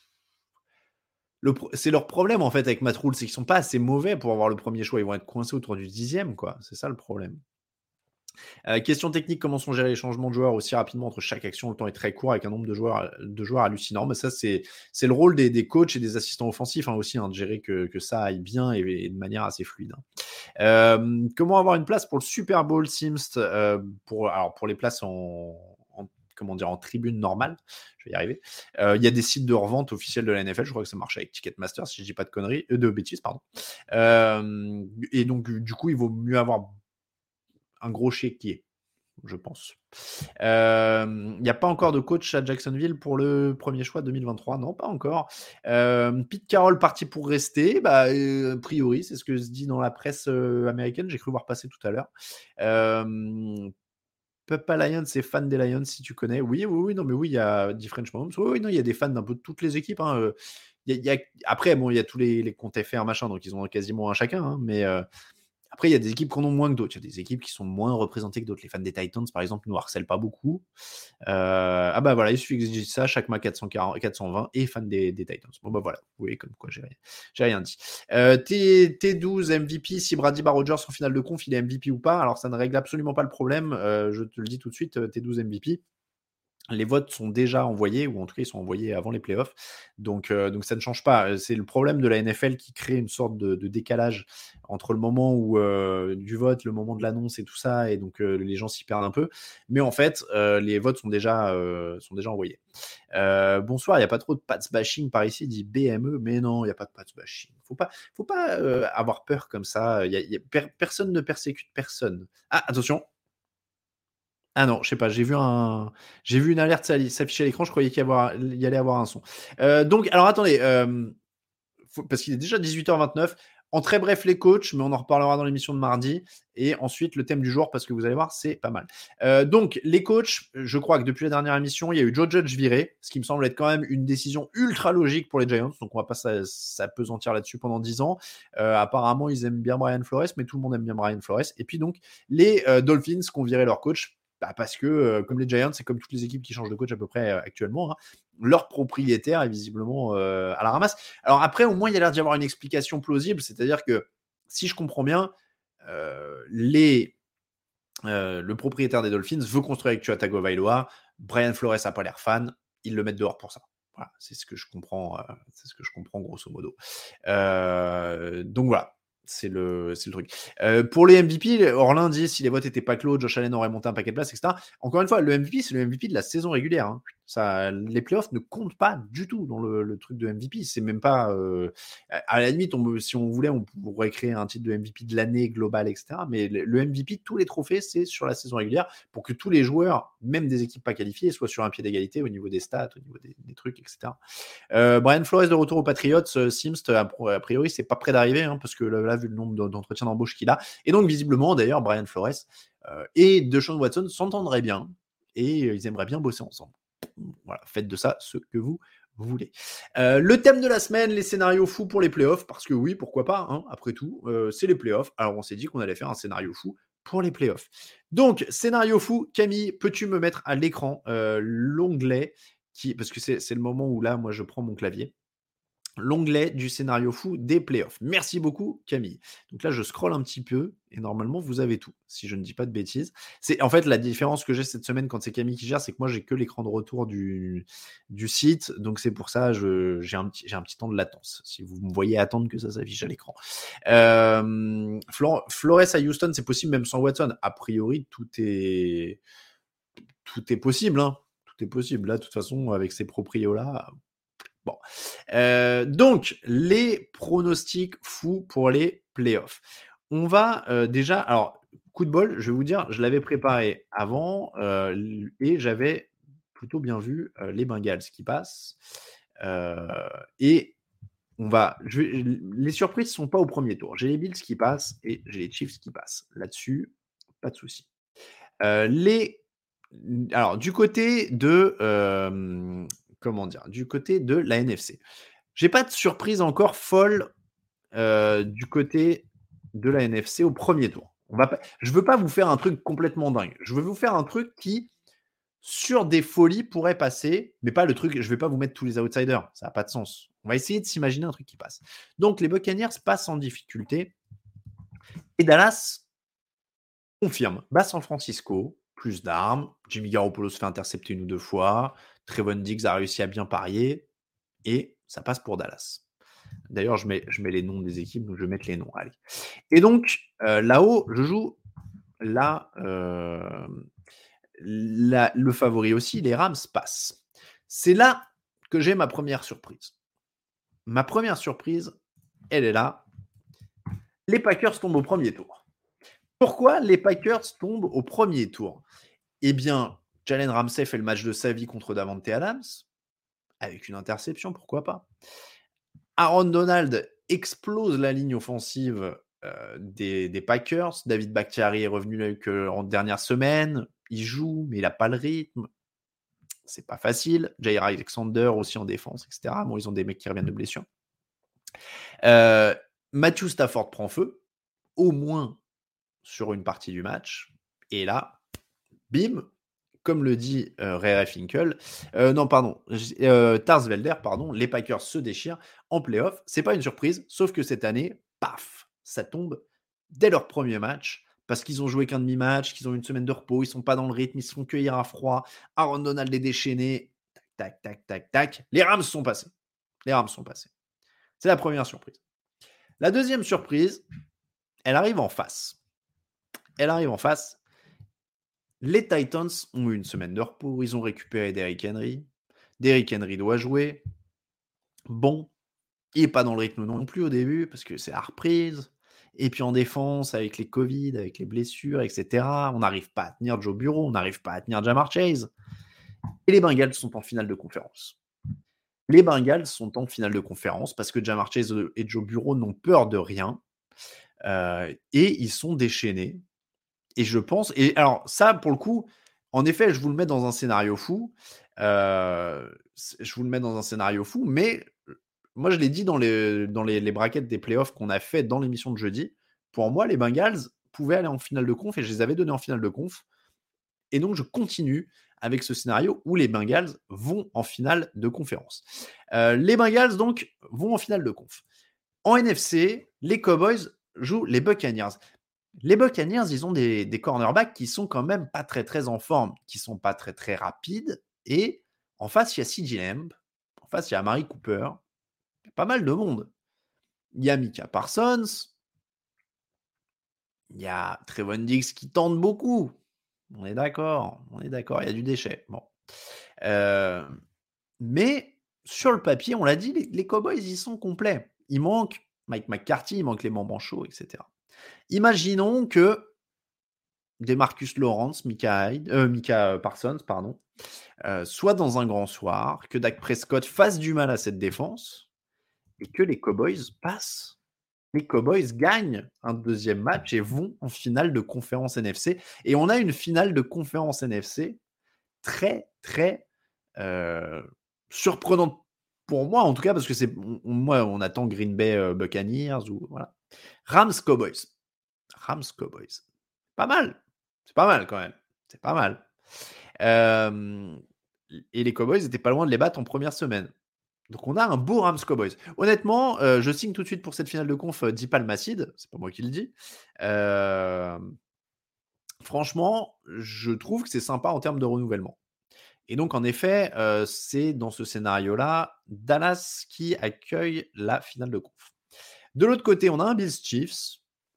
Le pro... C'est leur problème, en fait, avec Matt Rhule, c'est qu'ils sont pas assez mauvais pour avoir le premier choix. Ils vont être coincés autour du dixième, quoi. C'est ça, le problème. Euh, question technique, comment sont gérés les changements de joueurs aussi rapidement entre chaque action? Le temps est très court avec un nombre de joueurs, de joueurs hallucinant. Mais ça, c'est, c'est le rôle des, des coachs et des assistants offensifs hein, aussi, hein, de gérer que, que ça aille bien et, et de manière assez fluide. Hein. Euh, comment avoir une place pour le Super Bowl Sims euh, pour, alors pour les places en, en, comment dire, en tribune normale, je vais y arriver. Il euh, y a des sites de revente officiels de la N F L, je crois que ça marche avec Ticketmaster, si je dis pas de conneries, euh, de bêtises, pardon. Euh, et donc, du coup, il vaut mieux avoir un gros chéquier, je pense. Il euh, n'y a pas encore de coach à Jacksonville pour le premier choix deux mille vingt-trois, non, pas encore. Euh, Pete Carroll parti pour rester, bah, euh, a priori, c'est ce que se dit dans la presse euh, américaine, j'ai cru voir passer tout à l'heure. Euh, Papa Lions, c'est fan des Lions, si tu connais. Oui, oui, oui, non, mais oui, il y a dit French Moms. Oui, oui, non, il y a des fans d'un peu de toutes les équipes. Hein. Y a, y a... Après, bon, il y a tous les, les comptes F R, machin, donc ils ont quasiment un chacun, hein, mais... Euh... Après, il y a des équipes qui en ont moins que d'autres. Il y a des équipes qui sont moins représentées que d'autres. Les fans des Titans, par exemple, ne nous harcèlent pas beaucoup. Euh, ah bah voilà, il suffit que je dise ça. Chaque ma quatre cent quarante, quatre cent vingt est fan des, des Titans. Bon bah voilà, vous voyez comme quoi j'ai rien, j'ai rien dit. Euh, T douze M V P, si Brady Rogers en finale de conf, il est M V P ou pas? Alors ça ne règle absolument pas le problème. Euh, je te le dis tout de suite, T douze M V P. Les votes sont déjà envoyés, ou en tout cas ils sont envoyés avant les playoffs, donc, euh, donc ça ne change pas. C'est le problème de la N F L qui crée une sorte de, de décalage entre le moment où, euh, du vote, le moment de l'annonce et tout ça, et donc euh, les gens s'y perdent un peu. Mais en fait, euh, les votes sont déjà, euh, sont déjà envoyés. Euh, bonsoir, il n'y a pas trop de Pats bashing par ici, dit B M E, mais non, il n'y a pas de Pats bashing. Faut pas, faut pas euh, avoir peur comme ça. Y a, y a, per, personne ne persécute personne. Ah, attention. Ah non, je sais pas, j'ai vu un, j'ai vu une alerte s'afficher à l'écran, je croyais qu'il y, avoir... y allait avoir un son. Euh, donc, alors attendez, euh, faut... parce qu'il est déjà dix-huit heures vingt-neuf. En très bref, les coachs, mais on en reparlera dans l'émission de mardi. Et ensuite, le thème du jour, parce que vous allez voir, c'est pas mal. Euh, donc, les coachs, je crois que depuis la dernière émission, il y a eu Joe Judge viré, ce qui me semble être quand même une décision ultra logique pour les Giants. Donc, on va pas s'apesantir là-dessus pendant dix ans. Euh, apparemment, ils aiment bien Brian Flores, mais tout le monde aime bien Brian Flores. Et puis donc, les euh, Dolphins qui ont viré leur coach. Bah, parce que, euh, comme les Giants, c'est comme toutes les équipes qui changent de coach à peu près euh, actuellement, hein, leur propriétaire est visiblement euh, à la ramasse. Alors après, au moins, il y a l'air d'y avoir une explication plausible, c'est-à-dire que, si je comprends bien, euh, les, euh, le propriétaire des Dolphins veut construire avec Tua Tagovailoa, Brian Flores n'a pas l'air fan, ils le mettent dehors pour ça. Voilà, c'est ce que je comprends, euh, c'est ce que je comprends grosso modo. Euh, donc voilà. C'est le, c'est le truc. Euh, pour les M V P, Orlin dit si les votes n'étaient pas clos, Josh Allen aurait monté un paquet de places, et cetera. Encore une fois, le M V P, c'est le M V P de la saison régulière. Hein. Ça, les playoffs ne comptent pas du tout dans le, le truc de M V P. C'est même pas. Euh, à la limite, on, si on voulait, on pourrait créer un titre de M V P de l'année globale, et cetera. Mais le, le M V P, tous les trophées, c'est sur la saison régulière pour que tous les joueurs, même des équipes pas qualifiées, soient sur un pied d'égalité au niveau des stats, au niveau des, des trucs, et cetera. Euh, Brian Flores de retour aux Patriots, euh, Sims, a, a priori, c'est pas près d'arriver, hein, parce que là, vu le nombre d'entretiens d'embauche qu'il a, et donc visiblement, d'ailleurs, Brian Flores euh, et Deshaun Watson s'entendraient bien, et ils aimeraient bien bosser ensemble. Voilà, faites de ça ce que vous voulez. Euh, le thème de la semaine, les scénarios fous pour les playoffs, parce que oui, pourquoi pas, hein, après tout, euh, c'est les playoffs. Alors on s'est dit qu'on allait faire un scénario fou pour les playoffs. Donc, scénario fou, Camille, peux-tu me mettre à l'écran euh, l'onglet qui, parce que c'est, c'est le moment où là, moi, je prends mon clavier, l'onglet du scénario fou des playoffs. Merci beaucoup, Camille. Donc là, je scrolle un petit peu et normalement, vous avez tout, si je ne dis pas de bêtises. C'est en fait la différence que j'ai cette semaine quand c'est Camille qui gère, c'est que moi, j'ai que l'écran de retour du, du site. Donc c'est pour ça, je, j'ai, un petit, j'ai un petit temps de latence. Si vous me voyez attendre que ça s'affiche à l'écran. Euh, Flor- Flores à Houston, c'est possible même sans Watson. A priori, tout est, tout est possible. Hein. Tout est possible. Là, de toute façon, avec ces proprios-là... Bon. Euh, donc, les pronostics fous pour les playoffs. On va euh, déjà... Alors, coup de bol, je vais vous dire, je l'avais préparé avant euh, et j'avais plutôt bien vu euh, les Bengals qui passent. Euh, et on va... Je vais, les surprises ne sont pas au premier tour. J'ai les Bills qui passent et j'ai les Chiefs qui passent. Là-dessus, pas de souci. Euh, les... Alors, du côté de... Euh, comment dire, du côté de la N F C. J'ai pas de surprise encore folle euh, du côté de la N F C au premier tour. On va pas, je veux pas vous faire un truc complètement dingue. Je veux vous faire un truc qui, sur des folies, pourrait passer, mais pas le truc. Je vais pas vous mettre tous les outsiders. Ça n'a pas de sens. On va essayer de s'imaginer un truc qui passe. Donc les Buccaneers passent en difficulté et Dallas confirme. Bat San Francisco, plus d'armes. Jimmy Garoppolo se fait intercepter une ou deux fois. Trevon Diggs a réussi à bien parier. Et ça passe pour Dallas. D'ailleurs, je mets, je mets les noms des équipes, donc je vais mettre les noms. Allez. Et donc, euh, là-haut, je joue là, euh, là, le favori aussi, les Rams passent. C'est là que j'ai ma première surprise. Ma première surprise, elle est là. Les Packers tombent au premier tour. Pourquoi les Packers tombent au premier tour ? Eh bien, Jalen Ramsey fait le match de sa vie contre Davante Adams, avec une interception, pourquoi pas. Aaron Donald explose la ligne offensive euh, des, des Packers. David Bakhtiari est revenu que en dernière semaine. Il joue, mais il n'a pas le rythme. C'est pas facile. Jair Alexander aussi en défense, et cetera. Bon, ils ont des mecs qui reviennent de blessure. Euh, Matthew Stafford prend feu, au moins sur une partie du match. Et là, bim, comme le dit euh, Ray Finkel, euh, non, pardon, euh, Tarsvelder, pardon, les Packers se déchirent en playoff. C'est pas une surprise, sauf que cette année, paf, ça tombe dès leur premier match, parce qu'ils ont joué qu'un demi-match, qu'ils ont une semaine de repos, ils sont pas dans le rythme, ils se font cueillir à froid. Aaron Donald est déchaîné, tac, tac, tac, tac. Les Rams sont passés. Les Rams sont passés. C'est la première surprise. La deuxième surprise, elle arrive en face. Elle arrive en face. Les Titans ont eu une semaine de repos, ils ont récupéré Derrick Henry. Derrick Henry doit jouer. Bon, il n'est pas dans le rythme non plus au début, parce que c'est la reprise. Et puis en défense, avec les Covid, avec les blessures, et cetera, on n'arrive pas à tenir Joe Burrow, on n'arrive pas à tenir Ja'Marr Chase. Et les Bengals sont en finale de conférence. Les Bengals sont en finale de conférence parce que Ja'Marr Chase et Joe Burrow n'ont peur de rien. Euh, et ils sont déchaînés. Et je pense, et alors ça, pour le coup, en effet, je vous le mets dans un scénario fou. Euh, je vous le mets dans un scénario fou, mais moi, je l'ai dit dans les, dans les, les brackets des playoffs qu'on a fait dans l'émission de jeudi. Pour moi, les Bengals pouvaient aller en finale de conf et je les avais donnés en finale de conf. Et donc, je continue avec ce scénario où les Bengals vont en finale de conférence. Euh, les Bengals, donc, vont en finale de conf. En N F C, les Cowboys jouent les Buccaneers. Les Buccaneers, ils ont des, des cornerbacks qui sont quand même pas très très en forme, qui sont pas très très rapides. Et en face, il y a C J Lamb. En face, il y a Amari Cooper. Il y a pas mal de monde. Il y a Micah Parsons. Il y a Trevon Diggs qui tente beaucoup. On est d'accord. On est d'accord. Il y a du déchet. Bon. Euh, mais sur le papier, on l'a dit, les, les Cowboys, ils sont complets. Il manque Mike McCarthy, il manque Clément Banchot, et cetera. Imaginons que Demarcus Lawrence, Micah, Hyde, euh, Micah Parsons, pardon, euh, soit dans un grand soir, que Dak Prescott fasse du mal à cette défense et que les Cowboys passent. Les Cowboys gagnent un deuxième match et vont en finale de conférence N F C. Et on a une finale de conférence N F C très, très euh, surprenante pour moi, en tout cas, parce que c'est on, moi, on attend Green Bay euh, Buccaneers ou voilà. Rams Cowboys. Rams Cowboys. Pas mal. C'est pas mal quand même. C'est pas mal. Euh, et les Cowboys étaient pas loin de les battre en première semaine. Donc on a un beau Rams Cowboys. Honnêtement, euh, je signe tout de suite pour cette finale de conf euh, Dipal Massid. C'est pas moi qui le dis. Euh, franchement, je trouve que c'est sympa en termes de renouvellement. Et donc, en effet, euh, c'est dans ce scénario-là Dallas qui accueille la finale de conf. De l'autre côté, on a un Bills Chiefs.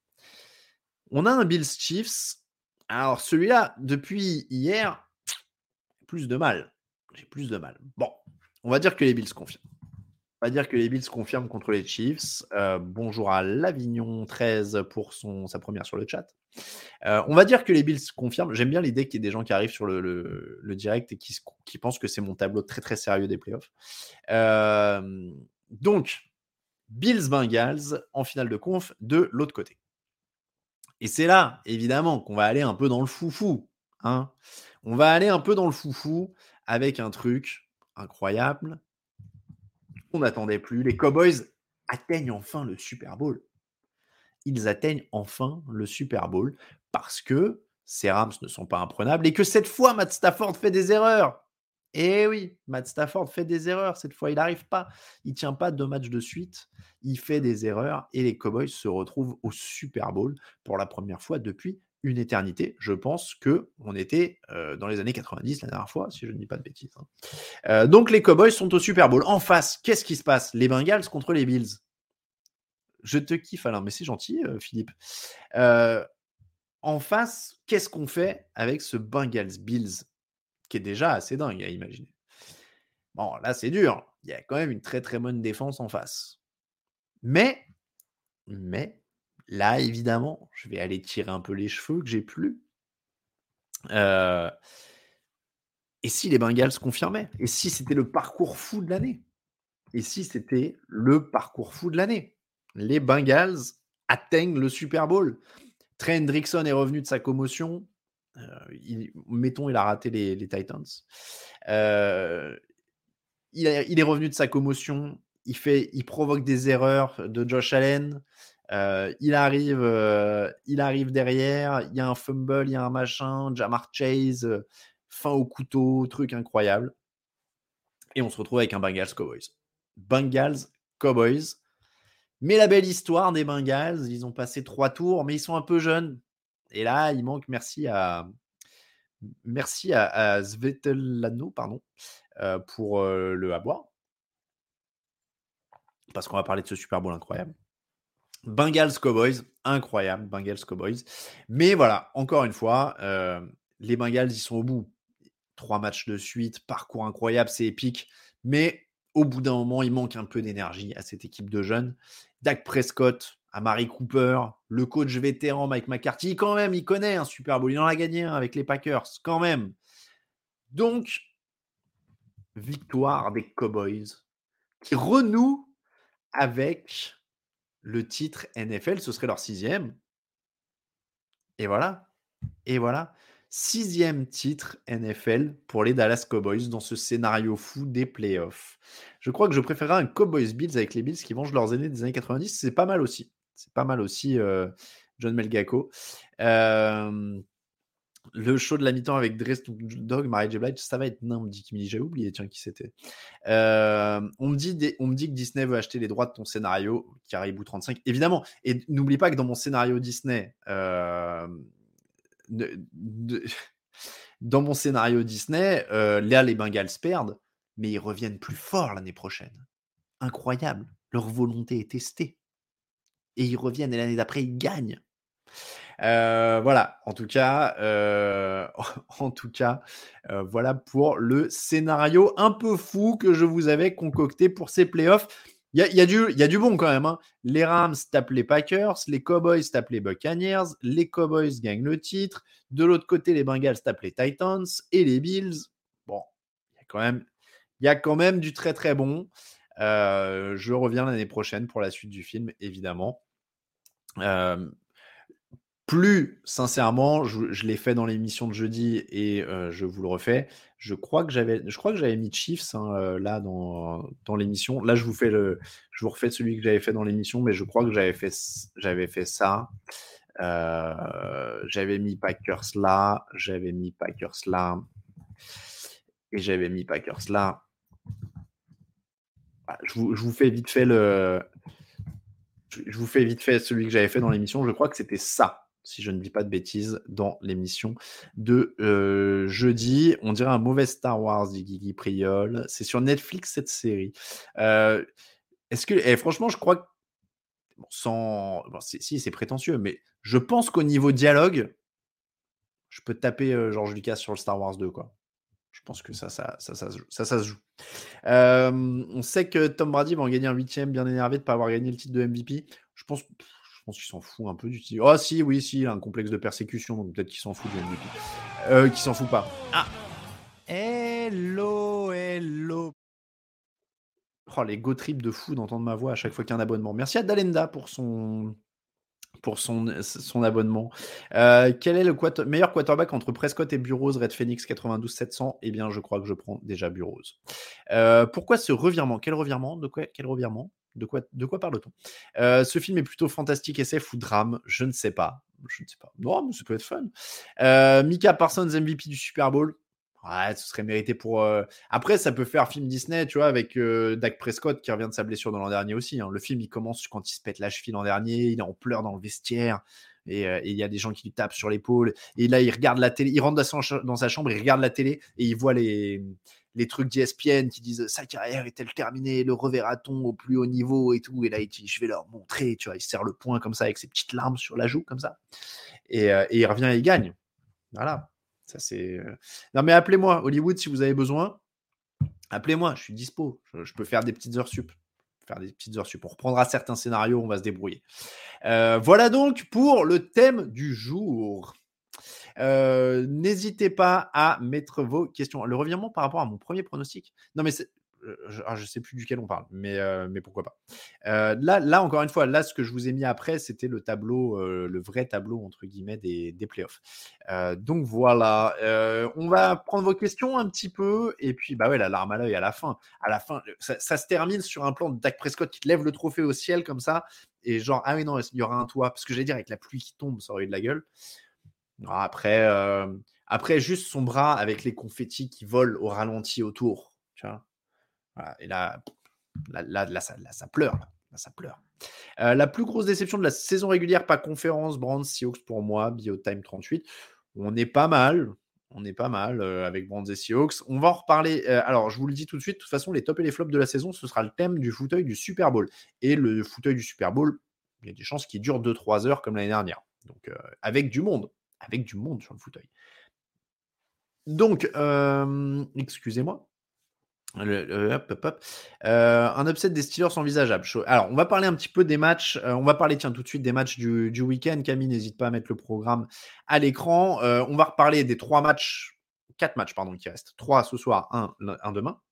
On a un Bills Chiefs. Alors, celui-là, depuis hier, plus de mal. J'ai plus de mal. Bon, on va dire que les Bills confirment. On va dire que les Bills confirment contre les Chiefs. Euh, bonjour à Lavignon treize pour son, sa première sur le chat. Euh, on va dire que les Bills confirment. J'aime bien l'idée qu'il y ait des gens qui arrivent sur le, le, le direct et qui, qui pensent que c'est mon tableau très très sérieux des playoffs. Euh, donc, Bills Bengals en finale de conf de l'autre côté. Et c'est là, évidemment, qu'on va aller un peu dans le foufou. Hein. On va aller un peu dans le foufou avec un truc incroyable. On n'attendait plus. Les Cowboys atteignent enfin le Super Bowl. Ils atteignent enfin le Super Bowl parce que ces Rams ne sont pas imprenables et que cette fois, Matt Stafford fait des erreurs. Eh oui, Matt Stafford fait des erreurs. Cette fois, il n'arrive pas. Il ne tient pas deux matchs de suite. Il fait des erreurs et les Cowboys se retrouvent au Super Bowl pour la première fois depuis une éternité. Je pense qu'on était euh, dans les années quatre-vingt-dix la dernière fois, si je ne dis pas de bêtises. Hein. Euh, donc, les Cowboys sont au Super Bowl. En face, qu'est-ce qui se passe? Les Bengals contre les Bills. Je te kiffe, Alain, mais c'est gentil, euh, Philippe. Euh, en face, qu'est-ce qu'on fait avec ce Bengals-Bills qui est déjà assez dingue à imaginer? Bon, là, c'est dur. Il y a quand même une très, très bonne défense en face. Mais, mais, là, évidemment, je vais aller tirer un peu les cheveux que j'ai plus. Euh, et si les Bengals confirmaient? Et si c'était le parcours fou de l'année? Et si c'était le parcours fou de l'année? Les Bengals atteignent le Super Bowl. Trey Hendrickson est revenu de sa commotion. Euh, il, mettons, il a raté les, les Titans. Euh, il, a, il est revenu de sa commotion. Il, fait, il provoque des erreurs de Josh Allen. Euh, il, arrive, euh, il arrive derrière. Il y a un fumble, il y a un machin. Jamar Chase, euh, fin au couteau, truc incroyable. Et on se retrouve avec un Bengals Cowboys. Bengals Cowboys. Mais la belle histoire des Bengals, ils ont passé trois tours, mais ils sont un peu jeunes. Et là, il manque, merci à, merci à, à Svetlano, pardon, euh, pour euh, le avoir. Parce qu'on va parler de ce Super Bowl incroyable. Bengals Cowboys, incroyable, Bengals Cowboys. Mais voilà, encore une fois, euh, les Bengals, ils sont au bout. Trois matchs de suite, parcours incroyable, c'est épique. Mais au bout d'un moment, il manque un peu d'énergie à cette équipe de jeunes. Dak Prescott, Amari Cooper, le coach vétéran Mike McCarthy, quand même, il connaît un Super Bowl. Il en a gagné un avec les Packers, quand même. Donc, victoire des Cowboys qui renouent avec le titre N F L. Ce serait leur sixième. Et voilà. Et voilà. Sixième titre N F L pour les Dallas Cowboys dans ce scénario fou des playoffs. Je crois que je préférerais un Cowboys-Bills avec les Bills qui vengent leurs aînés des années quatre-vingt-dix. C'est pas mal aussi. C'est pas mal aussi, euh, John Melgaco. Euh, Le show de la mi-temps avec Dre Snoop Dogg, Mary J. Blige, ça va être nain, me dit Kimili. J'avais oublié, tiens, qui c'était. Euh, on, me dit des, on me dit que Disney veut acheter les droits de ton scénario, Caribou trente-cinq. Évidemment. Et n'oublie pas que dans mon scénario Disney, euh, de, de, dans mon scénario Disney, euh, là, les Bengals perdent, mais ils reviennent plus forts l'année prochaine. Incroyable. Leur volonté est testée. Et ils reviennent, et l'année d'après, ils gagnent. Euh, voilà, en tout cas, euh, en tout cas, euh, voilà pour le scénario un peu fou que je vous avais concocté pour ces playoffs. Il y a, y a, du, y a du bon quand même. Hein. Les Rams tapent les Packers, les Cowboys tapent les Buccaneers, les Cowboys gagnent le titre. De l'autre côté, les Bengals tapent les Titans et les Bills. Bon, il y a quand même, il y a quand même du très très bon. Euh, je reviens l'année prochaine pour la suite du film, évidemment. Euh, Plus sincèrement, je, je l'ai fait dans l'émission de jeudi et euh, je vous le refais. Je crois que j'avais, je crois que j'avais mis Chiefs hein, euh, là dans, dans l'émission. Là, je vous fais le, je vous refais celui que j'avais fait dans l'émission, mais je crois que j'avais fait, j'avais fait ça. Euh, j'avais mis Packers là, j'avais mis Packers là et j'avais mis Packers là. Ah, je, vous, je vous fais vite fait le, je, je vous fais vite fait celui que j'avais fait dans l'émission. Je crois que c'était ça. Si je ne dis pas de bêtises, dans l'émission de euh, jeudi. On dirait un mauvais Star Wars, dit Guigui Priol. C'est sur Netflix, cette série. Euh, est-ce que, eh, franchement, je crois que, bon, sans, bon, c'est, si, c'est prétentieux, mais je pense qu'au niveau dialogue, je peux taper euh, George Lucas sur le Star Wars deux, quoi. Je pense que ça, ça, ça, ça, ça, ça, ça se joue. Euh, on sait que Tom Brady va en gagner un huitième, bien énervé de ne pas avoir gagné le titre de M V P. Je pense... Je pense qu'il s'en fout un peu du titre. Oh si, oui, si, il a un complexe de persécution, donc peut-être qu'il s'en fout du M V P. Euh, qu'il s'en fout pas. Ah Hello, hello. Oh, les go trips de fou d'entendre ma voix à chaque fois qu'il y a un abonnement. Merci à Dalenda pour son... pour son, son abonnement. Euh, quel est le quater- meilleur quarterback entre Prescott et Burroughs, Red Phoenix quatre-vingt-douze sept cents? Eh bien, je crois que je prends déjà Burroughs. Euh, pourquoi ce revirement? Quel revirement? De quoi, quel revirement? De quoi, de quoi parle-t-on? euh, Ce film est plutôt fantastique, S F ou drame? Je ne sais pas. Je ne sais pas. Non, mais ça peut être fun. Euh, Micah Parsons, M V P du Super Bowl. Ouais, ce serait mérité pour. Euh... Après, ça peut faire film Disney, tu vois, avec euh, Dak Prescott qui revient de sa blessure de l'an dernier aussi. Hein. Le film, il commence quand il se pète la cheville l'an dernier, il est en pleurs dans le vestiaire et il euh, y a des gens qui lui tapent sur l'épaule. Et là, il regarde la télé, il rentre dans sa, dans sa chambre, il regarde la télé et il voit les, les trucs d'E S P N qui disent sa carrière est-elle terminée, le reverra-t-on au plus haut niveau et tout. Et là, il dit je vais leur montrer, tu vois, il serre le poing comme ça avec ses petites larmes sur la joue comme ça. Et, euh, et il revient et il gagne. Voilà. Ça, c'est... Non, mais appelez-moi, Hollywood, si vous avez besoin. Appelez-moi, je suis dispo. Je, je peux faire des petites heures sup. Faire des petites heures sup. On reprendra certains scénarios, on va se débrouiller. Euh, voilà donc pour le thème du jour. Euh, n'hésitez pas à mettre vos questions. Le revirement par rapport à mon premier pronostic. Non, mais c'est... Je ne sais plus duquel on parle, mais, euh, mais pourquoi pas. Euh, là, là, encore une fois, là, ce que je vous ai mis après, c'était le tableau, euh, le vrai tableau, entre guillemets, des, des playoffs. Euh, donc voilà, euh, on va prendre vos questions un petit peu, et puis, bah ouais, la larme à l'œil à la fin. À la fin, ça, ça se termine sur un plan de Dak Prescott qui te lève le trophée au ciel comme ça, et genre, ah oui, non, il y aura un toit, parce que j'allais dire, avec la pluie qui tombe, ça aurait eu de la gueule. Non, après, euh, après, juste son bras avec les confettis qui volent au ralenti autour, tu vois. Voilà. Et là, là, là, là, ça, là, ça pleure. Là, là ça pleure. Euh, la plus grosse déception de la saison régulière, pas conférence, Brands, Seahawks pour moi, Biotime trente-huit. On est pas mal. On est pas mal euh, avec Brands et Seahawks. On va en reparler. Euh, alors, je vous le dis tout de suite. De toute façon, les tops et les flops de la saison, ce sera le thème du fauteuil du Super Bowl. Et le fauteuil du Super Bowl, il y a des chances qu'il dure deux trois heures comme l'année dernière. Donc, euh, avec du monde. Avec du monde sur le fauteuil. Donc, euh, excusez-moi. Le, le, hop, hop, hop. Euh, un upset des Steelers envisageable. Alors, on va parler un petit peu des matchs. Euh, on va parler, tiens, tout de suite des matchs du, du week-end. Camille, n'hésite pas à mettre le programme à l'écran. Euh, on va reparler des trois matchs, quatre matchs, pardon, qui restent. Trois ce soir, un, un demain.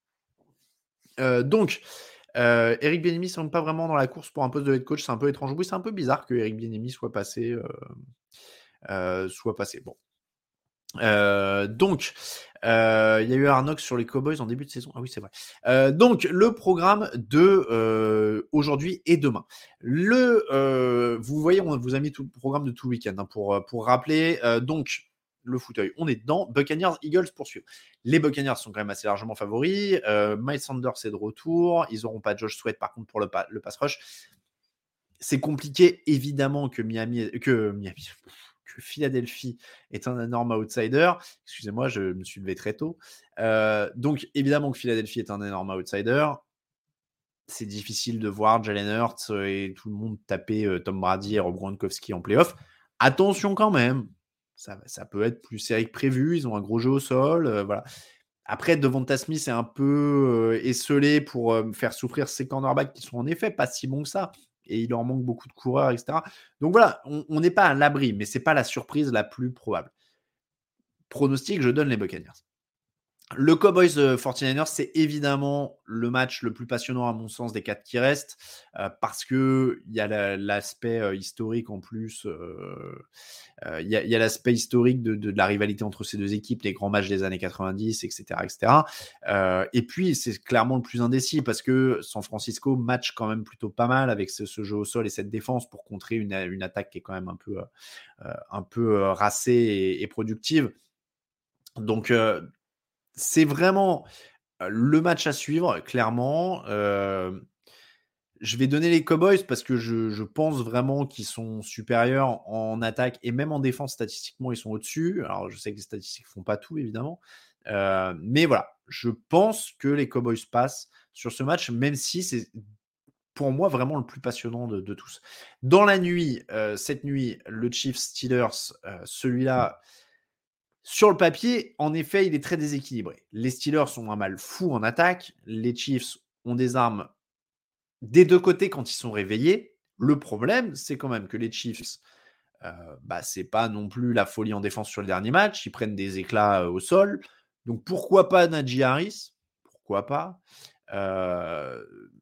Euh, donc, euh, Eric Bieniemy semble pas vraiment dans la course pour un poste de head coach. C'est un peu étrange. Oui, c'est un peu bizarre que Eric Bieniemy soit passé. Euh, euh, soit passé. Bon. Euh, donc, euh, il y a eu Arnox sur les Cowboys en début de saison. Ah oui, c'est vrai. Euh, donc, le programme de euh, aujourd'hui et demain. Le, euh, vous voyez, on vous a mis tout le programme de tout le week-end hein, pour pour rappeler. Euh, donc, le fauteuil, on est dedans. Buccaneers, Eagles poursuivent. Les Buccaneers sont quand même assez largement favoris. Euh, Miles Sanders est de retour. Ils n'auront pas Josh Sweat par contre pour le, pa- le pass rush. C'est compliqué, évidemment, que Miami, que Miami, que Philadelphie est un énorme outsider. Excusez-moi, je me suis levé très tôt. Euh, donc, évidemment que Philadelphie est un énorme outsider. C'est difficile de voir Jalen Hurts et tout le monde taper euh, Tom Brady et Rob Gronkowski en playoff. Attention quand même, ça, ça peut être plus serré que prévu. Ils ont un gros jeu au sol. Euh, voilà. Après, Devonta Smith est un peu euh, esselé pour euh, faire souffrir ses cornerbacks qui sont en effet pas si bons que ça. Et il leur manque beaucoup de coureurs, et cetera. Donc voilà, on n'est pas à l'abri, mais ce n'est pas la surprise la plus probable. Pronostic, je donne les Buccaneers. Le Cowboys euh, forty-niners, c'est évidemment le match le plus passionnant à mon sens des quatre qui restent, euh, parce qu'il y a la, l'aspect euh, historique en plus, il euh, euh, y, y a l'aspect historique de, de, de la rivalité entre ces deux équipes, les grands matchs des années quatre-vingt-dix, et cetera. et cetera. Euh, et puis, c'est clairement le plus indécis, parce que San Francisco match quand même plutôt pas mal avec ce, ce jeu au sol et cette défense pour contrer une, une attaque qui est quand même un peu, euh, un peu euh, racée et, et productive. Donc, euh, c'est vraiment le match à suivre, clairement. Euh, je vais donner les Cowboys parce que je, je pense vraiment qu'ils sont supérieurs en attaque et même en défense, statistiquement, ils sont au-dessus. Alors, je sais que les statistiques ne font pas tout, évidemment. Euh, mais voilà, je pense que les Cowboys passent sur ce match, même si c'est pour moi vraiment le plus passionnant de, de tous. Dans la nuit, euh, cette nuit, le Chiefs-Steelers, euh, celui-là... Sur le papier, en effet, il est très déséquilibré. Les Steelers ont un mal fou en attaque. Les Chiefs ont des armes des deux côtés quand ils sont réveillés. Le problème, c'est quand même que les Chiefs, euh, bah, c'est pas non plus la folie en défense sur le dernier match. Ils prennent des éclats euh, au sol. Donc pourquoi pas Najee Harris? Pourquoi pas euh,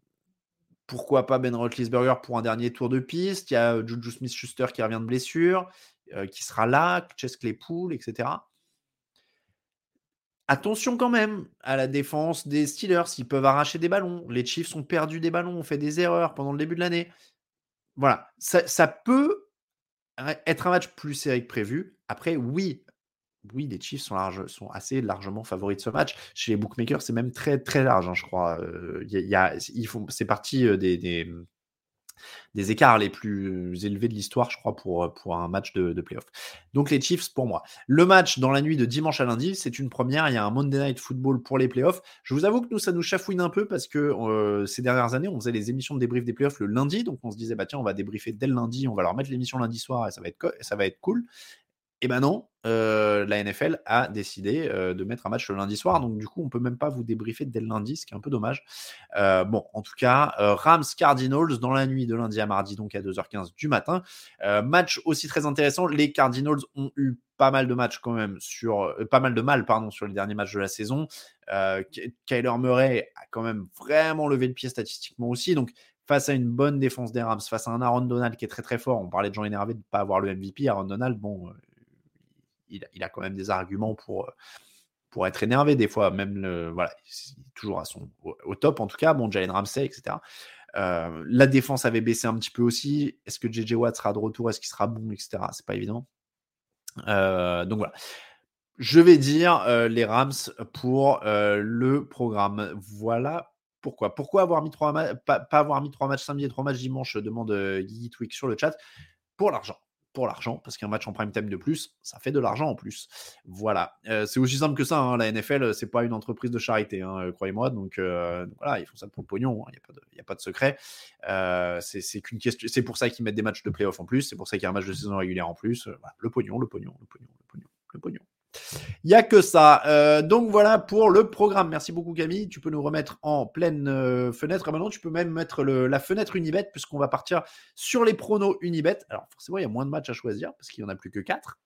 Pourquoi pas Ben Roethlisberger pour un dernier tour de piste? Il y a Juju Smith-Schuster qui revient de blessure, euh, qui sera là, Chase Claypool, et cetera. Attention quand même à la défense des Steelers, ils peuvent arracher des ballons. Les Chiefs ont perdu des ballons, ont fait des erreurs pendant le début de l'année. Voilà, ça, ça peut être un match plus serré que prévu. Après, oui, oui, les Chiefs sont, large, sont assez largement favoris de ce match. Chez les bookmakers, c'est même très très large, hein, je crois. Euh, y a, y a, ils font, c'est parti des, des, des écarts les plus élevés de l'histoire, je crois, pour, pour un match de, de playoff. Donc les Chiefs, pour moi. Le match dans la nuit de dimanche à lundi, c'est une première. Il y a un Monday Night Football pour les playoffs. Je vous avoue que nous, ça nous chafouine un peu parce que euh, ces dernières années, on faisait les émissions de débrief des playoffs le lundi. Donc on se disait, bah tiens, on va débriefer dès le lundi, on va leur mettre l'émission lundi soir et ça va être, co- ça va être cool. Et ben non, euh, la N F L a décidé euh, de mettre un match le lundi soir, donc du coup on peut même pas vous débriefer dès le lundi, ce qui est un peu dommage. Euh, bon, en tout cas, euh, Rams Cardinals dans la nuit de lundi à mardi, donc à deux heures quinze du matin. Euh, match aussi très intéressant. Les Cardinals ont eu pas mal de matchs quand même sur, euh, pas mal de mal pardon sur les derniers matchs de la saison. Euh, Kyler Murray a quand même vraiment levé le pied statistiquement aussi, donc face à une bonne défense des Rams, face à un Aaron Donald qui est très très fort. On parlait de gens énervés de ne pas avoir le M V P. Aaron Donald, bon, euh, il, il a quand même des arguments pour, pour être énervé des fois. Même le, voilà, il est toujours à son, au, au top en tout cas. Bon, Jalen Ramsey, et cetera. Euh, la défense avait baissé un petit peu aussi. Est-ce que J J Watt sera de retour? Est-ce qu'il sera bon, et cetera. C'est pas évident. Euh, donc voilà. Je vais dire euh, les Rams pour euh, le programme. Voilà pourquoi. Pourquoi avoir mis trois ma- pas, pas avoir mis trois matchs samedi et trois matchs dimanche, demande euh, Guigui Twig sur le chat. Pour l'argent. Pour l'argent, parce qu'un match en prime time de plus, ça fait de l'argent en plus. Voilà. Euh, c'est aussi simple que ça. Hein. La N F L, c'est pas une entreprise de charité, hein, croyez-moi. Donc, euh, donc voilà, ils font ça pour le pognon. Il hein. n'y a, a pas de secret. Euh, c'est, c'est, qu'une question, c'est pour ça qu'ils mettent des matchs de playoff en plus. C'est pour ça qu'il y a un match de saison régulière en plus. Voilà. Le pognon, le pognon, le pognon, le pognon, le pognon. Il n'y a que ça. Euh, donc voilà pour le programme. Merci beaucoup Camille. Tu peux nous remettre en pleine euh, fenêtre. Et maintenant, tu peux même mettre le, la fenêtre Unibet puisqu'on va partir sur les pronos Unibet. Alors forcément, il y a moins de matchs à choisir parce qu'il n'y en a plus que quatre.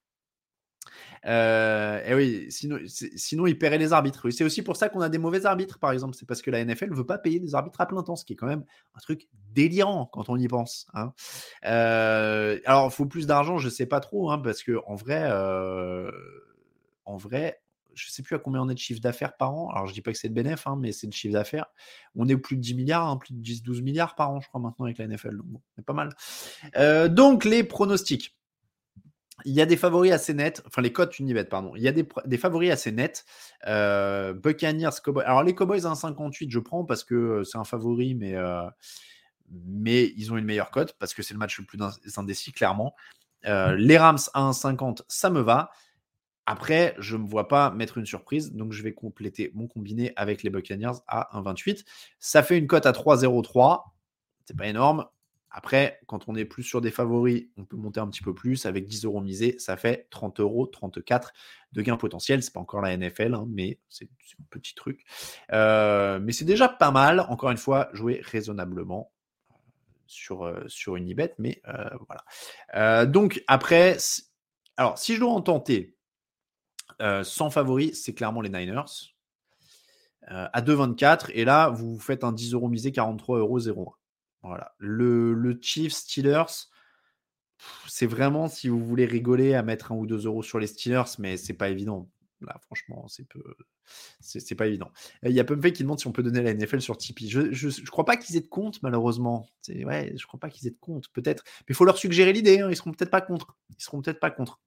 Euh, et oui, sinon, sinon ils paieraient les arbitres. Oui, c'est aussi pour ça qu'on a des mauvais arbitres, par exemple. C'est parce que la N F L ne veut pas payer des arbitres à plein temps, ce qui est quand même un truc délirant quand on y pense. Hein. Euh, alors, il faut plus d'argent, je ne sais pas trop, hein, parce que en vrai... Euh, En vrai, je ne sais plus à combien on est de chiffre d'affaires par an. Alors, je ne dis pas que c'est de bénéf, hein, mais c'est de chiffre d'affaires. On est plus de dix milliards, hein, plus de dix douze milliards par an, je crois, maintenant avec la N F L. Donc, bon, c'est pas mal. Euh, donc, les pronostics. Il y a des favoris assez nets, enfin les cotes Unibet, pardon. Il y a des, des favoris assez nets. Euh, Buccaneers, Cowboys. Alors les Cowboys à un cinquante-huit, je prends parce que c'est un favori, mais, euh, mais ils ont une meilleure cote parce que c'est le match le plus indécis, clairement. Euh, les Rams à un cinquante, ça me va. Après, je ne me vois pas mettre une surprise, donc je vais compléter mon combiné avec les Buccaneers à un vingt-huit. Ça fait une cote à trois virgule zéro trois. C'est pas énorme. Après, quand on est plus sur des favoris, on peut monter un petit peu plus. Avec dix euros misés, ça fait trente euros, trente-quatre de gain potentiel. C'est pas encore la N F L, hein, mais c'est, c'est un petit truc. Euh, mais c'est déjà pas mal. Encore une fois, jouer raisonnablement sur, euh, sur Unibet. Mais euh, voilà. Euh, donc, après, alors, si je dois en tenter euh, sans favori, c'est clairement les Niners. Euh, à deux virgule vingt-quatre. Et là, vous faites un dix euros misé, quarante-trois euros zéro un. Voilà. Le, le Chiefs Steelers, c'est vraiment si vous voulez rigoler à mettre un ou deux euros sur les Steelers, mais c'est pas évident. Là, franchement, c'est peu, c'est, c'est pas évident. Il y a Pumpé qui demande si on peut donner la N F L sur Tipeee. Je, je, je crois pas qu'ils aient de compte, malheureusement. C'est, ouais, je crois pas qu'ils aient de compte, peut-être. Mais il faut leur suggérer l'idée. Hein. Ils seront peut-être pas contre. Ils seront peut-être pas contre.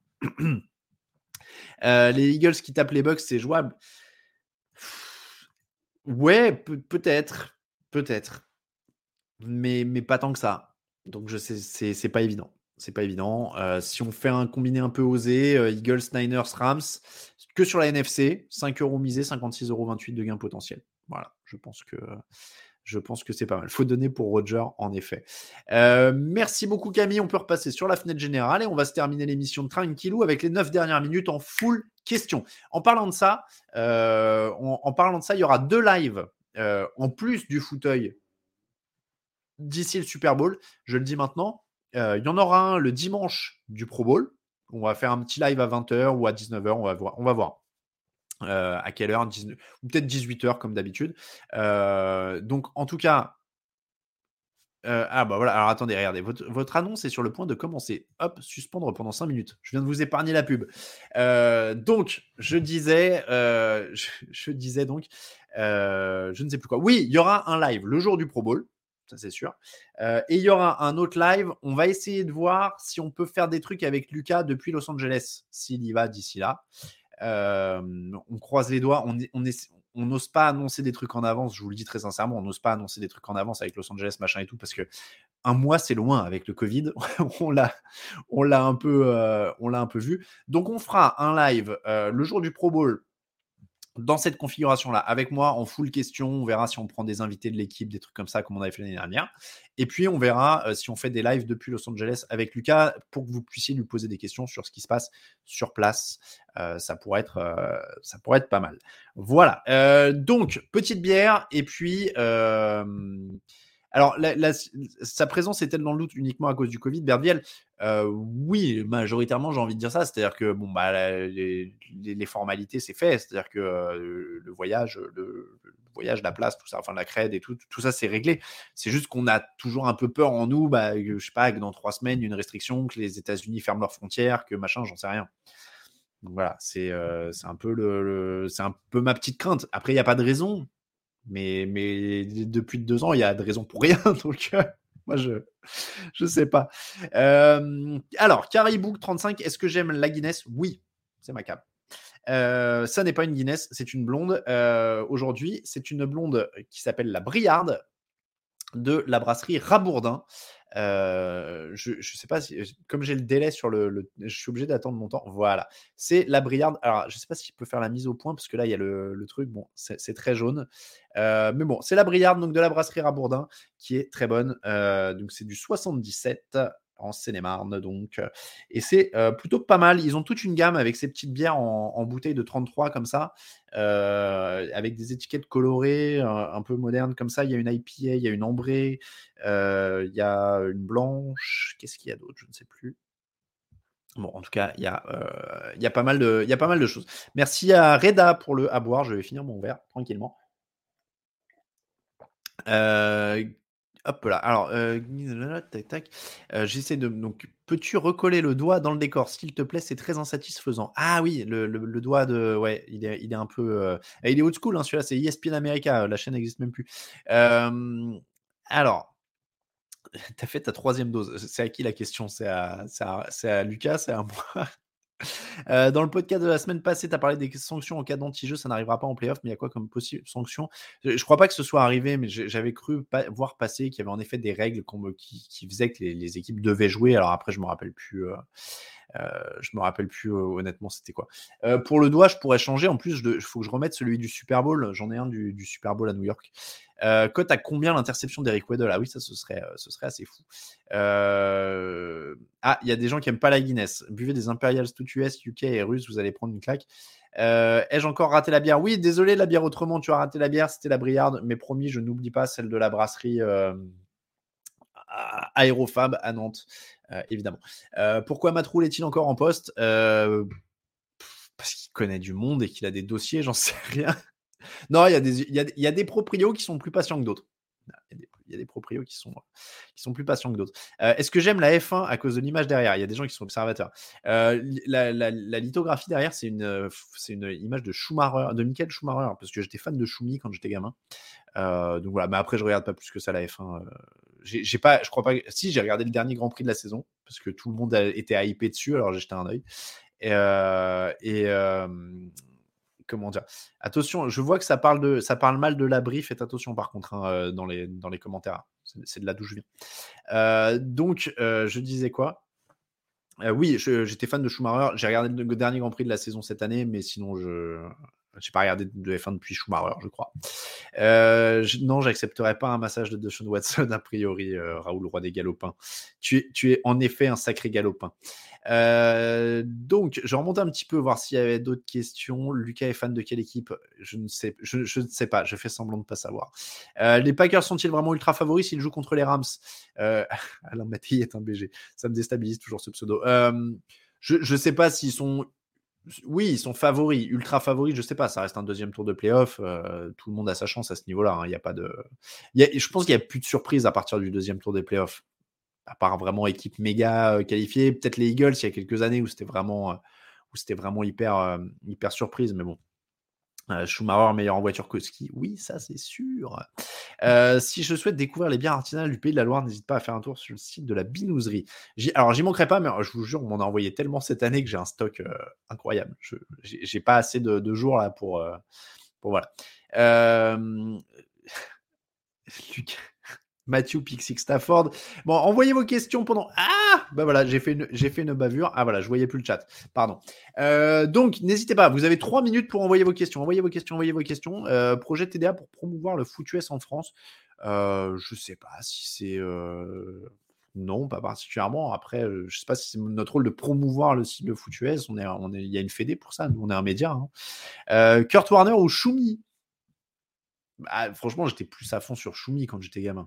euh, les Eagles qui tapent les Bucks, c'est jouable. Ouais, pe- peut-être, peut-être. Mais, mais pas tant que ça. Donc je sais, c'est, c'est pas évident. C'est pas évident. Euh, si on fait un combiné un peu osé, euh, Eagles, Niners, Rams, que sur la N F C, cinq euros misés, cinquante-six euros vingt-huit de gain potentiel. Voilà, je pense que je pense que c'est pas mal. Faut donner pour Roger, en effet. Euh, merci beaucoup Camille. On peut repasser sur la fenêtre générale et on va se terminer l'émission de tranquillou avec les neuf dernières minutes en full question. En parlant de ça, euh, en, en parlant de ça, il y aura deux lives euh, en plus du fauteuil d'ici le Super Bowl, je le dis maintenant. Euh, il y en aura un le dimanche du Pro Bowl. On va faire un petit live à vingt heures ou à dix-neuf heures, on va voir. On va voir. Euh, à quelle heure, dix-neuf ou peut-être dix-huit heures comme d'habitude. Euh, donc en tout cas, euh, ah bah voilà, alors attendez, regardez, votre, votre annonce est sur le point de commencer. Hop, suspendre pendant cinq minutes. Je viens de vous épargner la pub. Euh, donc, je disais, euh, je, je disais donc, euh, je ne sais plus quoi. Oui, il y aura un live le jour du Pro Bowl. Ça c'est sûr. Euh, et il y aura un autre live. On va essayer de voir si on peut faire des trucs avec Lucas depuis Los Angeles, s'il y va d'ici là. Euh, on croise les doigts. On, on, est, on n'ose pas annoncer des trucs en avance. Je vous le dis très sincèrement, on n'ose pas annoncer des trucs en avance avec Los Angeles, machin et tout, parce que un mois c'est loin avec le Covid. on l'a, on l'a un peu, euh, on l'a un peu vu. Donc on fera un live euh, le jour du Pro Bowl. Dans cette configuration-là, avec moi en full question, on verra si on prend des invités de l'équipe, des trucs comme ça, comme on avait fait l'année dernière. Et puis, on verra euh, si on fait des lives depuis Los Angeles avec Lucas pour que vous puissiez lui poser des questions sur ce qui se passe sur place. Euh, ça, pourrait être, euh, ça pourrait être pas mal. Voilà. Euh, donc, petite bière. Et puis, euh, alors, la, la, sa présence est-elle dans le doute uniquement à cause du Covid, Berdiel? euh, Oui, majoritairement, j'ai envie de dire ça. C'est-à-dire que bon, bah, la, les, les, les formalités, c'est fait. C'est-à-dire que euh, le voyage, le, le voyage, la place, tout ça, enfin la crède et tout, tout ça, c'est réglé. C'est juste qu'on a toujours un peu peur en nous, bah, que, je sais pas, que dans trois semaines, une restriction, que les États-Unis ferment leurs frontières, que machin, j'en sais rien. Donc voilà, c'est euh, c'est un peu le, le c'est un peu ma petite crainte. Après, il n'y a pas de raison. Mais, mais depuis deux ans, il y a de raisons pour rien. Donc, euh, moi, je je sais pas. Euh, alors, Caribou trente-cinq, est-ce que j'aime la Guinness? Oui, c'est ma cam. Euh, ça n'est pas une Guinness, c'est une blonde. Euh, aujourd'hui, c'est une blonde qui s'appelle la Briarde de la brasserie Rabourdin. Euh, je ne sais pas si, comme j'ai le délai sur le, le, je suis obligé d'attendre mon temps. Voilà, c'est la Briarde. Alors, je ne sais pas si je peux faire la mise au point parce que là, il y a le, le truc. Bon, c'est, c'est très jaune, euh, mais bon, c'est la Briarde donc de la brasserie Rabourdin qui est très bonne. Euh, donc, c'est du soixante-dix-sept en Seine-et-Marne, donc, et c'est euh, plutôt pas mal. Ils ont toute une gamme avec ces petites bières en, en bouteille de trente-trois comme ça, euh, avec des étiquettes colorées, un, un peu modernes comme ça. Il y a une I P A, il y a une ambrée, euh, il y a une blanche. Qu'est-ce qu'il y a d'autre? Je ne sais plus. Bon, en tout cas, il y a, euh, il y a pas mal de, il y a pas mal de choses. Merci à Reda pour le à boire. Je vais finir mon verre tranquillement. Euh, Hop là. Alors, euh, tac, tac. Euh, j'essaie de. Donc, peux-tu recoller le doigt dans le décor, s'il te plaît? C'est très insatisfaisant. Ah oui, le, le, le doigt de. Ouais, il est, il est un peu. Euh... Il est old school, hein, celui-là. C'est E S P N America. La chaîne n'existe même plus. Euh... Alors, T'as fait ta troisième dose. C'est à qui la question? C'est à, c'est à, c'est à Lucas, c'est à moi. Euh, dans le podcast de la semaine passée, tu as parlé des sanctions en cas d'anti-jeu. Ça n'arrivera pas en playoff, mais il y a quoi comme possible sanction? Je ne crois pas que ce soit arrivé, mais j'avais cru pas, voir passer qu'il y avait en effet des règles qu'on me, qui, qui faisaient que les, les équipes devaient jouer. Alors après, je me rappelle plus. Euh, euh, je me rappelle plus euh, honnêtement c'était quoi. Euh, pour le doigt, je pourrais changer. En plus, il faut que je remette celui du Super Bowl. J'en ai un du, du Super Bowl à New York. Euh, cote à combien l'interception d'Eric Weddle? Ah oui, ça ce serait, ce serait assez fou. Euh... Ah, il y a des gens qui aiment pas la Guinness. Buvez des Imperials tout U S, U K et Russe, vous allez prendre une claque. Euh, ai-je encore raté la bière? Oui, désolé, la bière autrement, tu as raté la bière, c'était la Briarde, mais promis, je n'oublie pas celle de la brasserie euh, Aérofab à Nantes, euh, évidemment. Euh, pourquoi Matroul est-il encore en poste? euh, Parce qu'il connaît du monde et qu'il a des dossiers, j'en sais rien. Non, il y a des, il y a, il y a des proprios qui sont plus patients que d'autres. Il y a des, il y a des proprios qui sont, qui sont plus patients que d'autres. Euh, est-ce que j'aime la F un à cause de l'image derrière? Il y a des gens qui sont observateurs. Euh, la, la, la lithographie derrière, c'est une, c'est une image de Schumacher, de Michael Schumacher, parce que j'étais fan de Schumi quand j'étais gamin. Euh, donc voilà, mais après, je regarde pas plus que ça la F un. Euh, j'ai, j'ai pas, je crois pas. Si, j'ai regardé le dernier Grand Prix de la saison, parce que tout le monde a, était hypé dessus, alors j'ai jeté un œil. Et, euh, et euh, comment dire? Attention, je vois que ça parle, de, ça parle mal de l'abri. Faites attention par contre hein, dans, les, dans les commentaires. C'est, c'est de là d'où je viens. Euh, donc, euh, je disais quoi? euh, Oui, je, j'étais fan de Schumacher. J'ai regardé le dernier Grand Prix de la saison cette année, mais sinon, je n'ai pas regardé de F un depuis Schumacher, je crois. Euh, je, non, j'accepterai pas un massage de Deshaun Watson, a priori, euh, Raoul, roi des galopins. Tu es, tu es en effet un sacré galopin. Euh, donc, je remonte un petit peu voir s'il y avait d'autres questions. Lucas est fan de quelle équipe? Je ne sais, je, je ne sais pas. Je fais semblant de ne pas savoir. Euh, les Packers sont-ils vraiment ultra favoris s'ils jouent contre les Rams? euh, Alain Mattei est un B G. Ça me déstabilise toujours ce pseudo. Euh, je ne sais pas s'ils sont. Oui, ils sont favoris, ultra favoris, je sais pas, ça reste un deuxième tour de playoff, euh, tout le monde a sa chance à ce niveau-là, il hein, y a pas de... Y a, je pense qu'il n'y a plus de surprise à partir du deuxième tour des playoffs, à part vraiment équipe méga euh, qualifiée, peut-être les Eagles il y a quelques années où c'était vraiment, euh, où c'était vraiment hyper, euh, hyper surprise, mais bon. Euh, Schumacher meilleur en voiture que ski, oui, ça c'est sûr. Euh, si je souhaite découvrir les bières artisanales du Pays de la Loire, n'hésite pas à faire un tour sur le site de la Binouserie. J'y, alors j'y manquerai pas, mais je vous jure, on m'en a envoyé tellement cette année que j'ai un stock euh, incroyable. Je, j'ai, j'ai pas assez de, de jours là pour, euh, pour voilà. Euh... Lucas. Matthew Pixix Stafford. Bon, envoyez vos questions pendant. Ah ben voilà, j'ai fait une, j'ai fait une bavure. Ah voilà, je voyais plus le chat. Pardon. Euh, donc, n'hésitez pas. Vous avez trois minutes pour envoyer vos questions. Envoyez vos questions, envoyez vos questions. Euh, projet T D A pour promouvoir le foot U S en France. Euh, je sais pas si c'est. Euh... Non, pas particulièrement. Après, euh, je sais pas si c'est notre rôle de promouvoir le, le foot U S. On est, on est, il y a une fédé pour ça. Nous, on est un média. Hein. Euh, Kurt Warner ou Shumi? Bah, franchement, j'étais plus à fond sur Shumi quand j'étais gamin.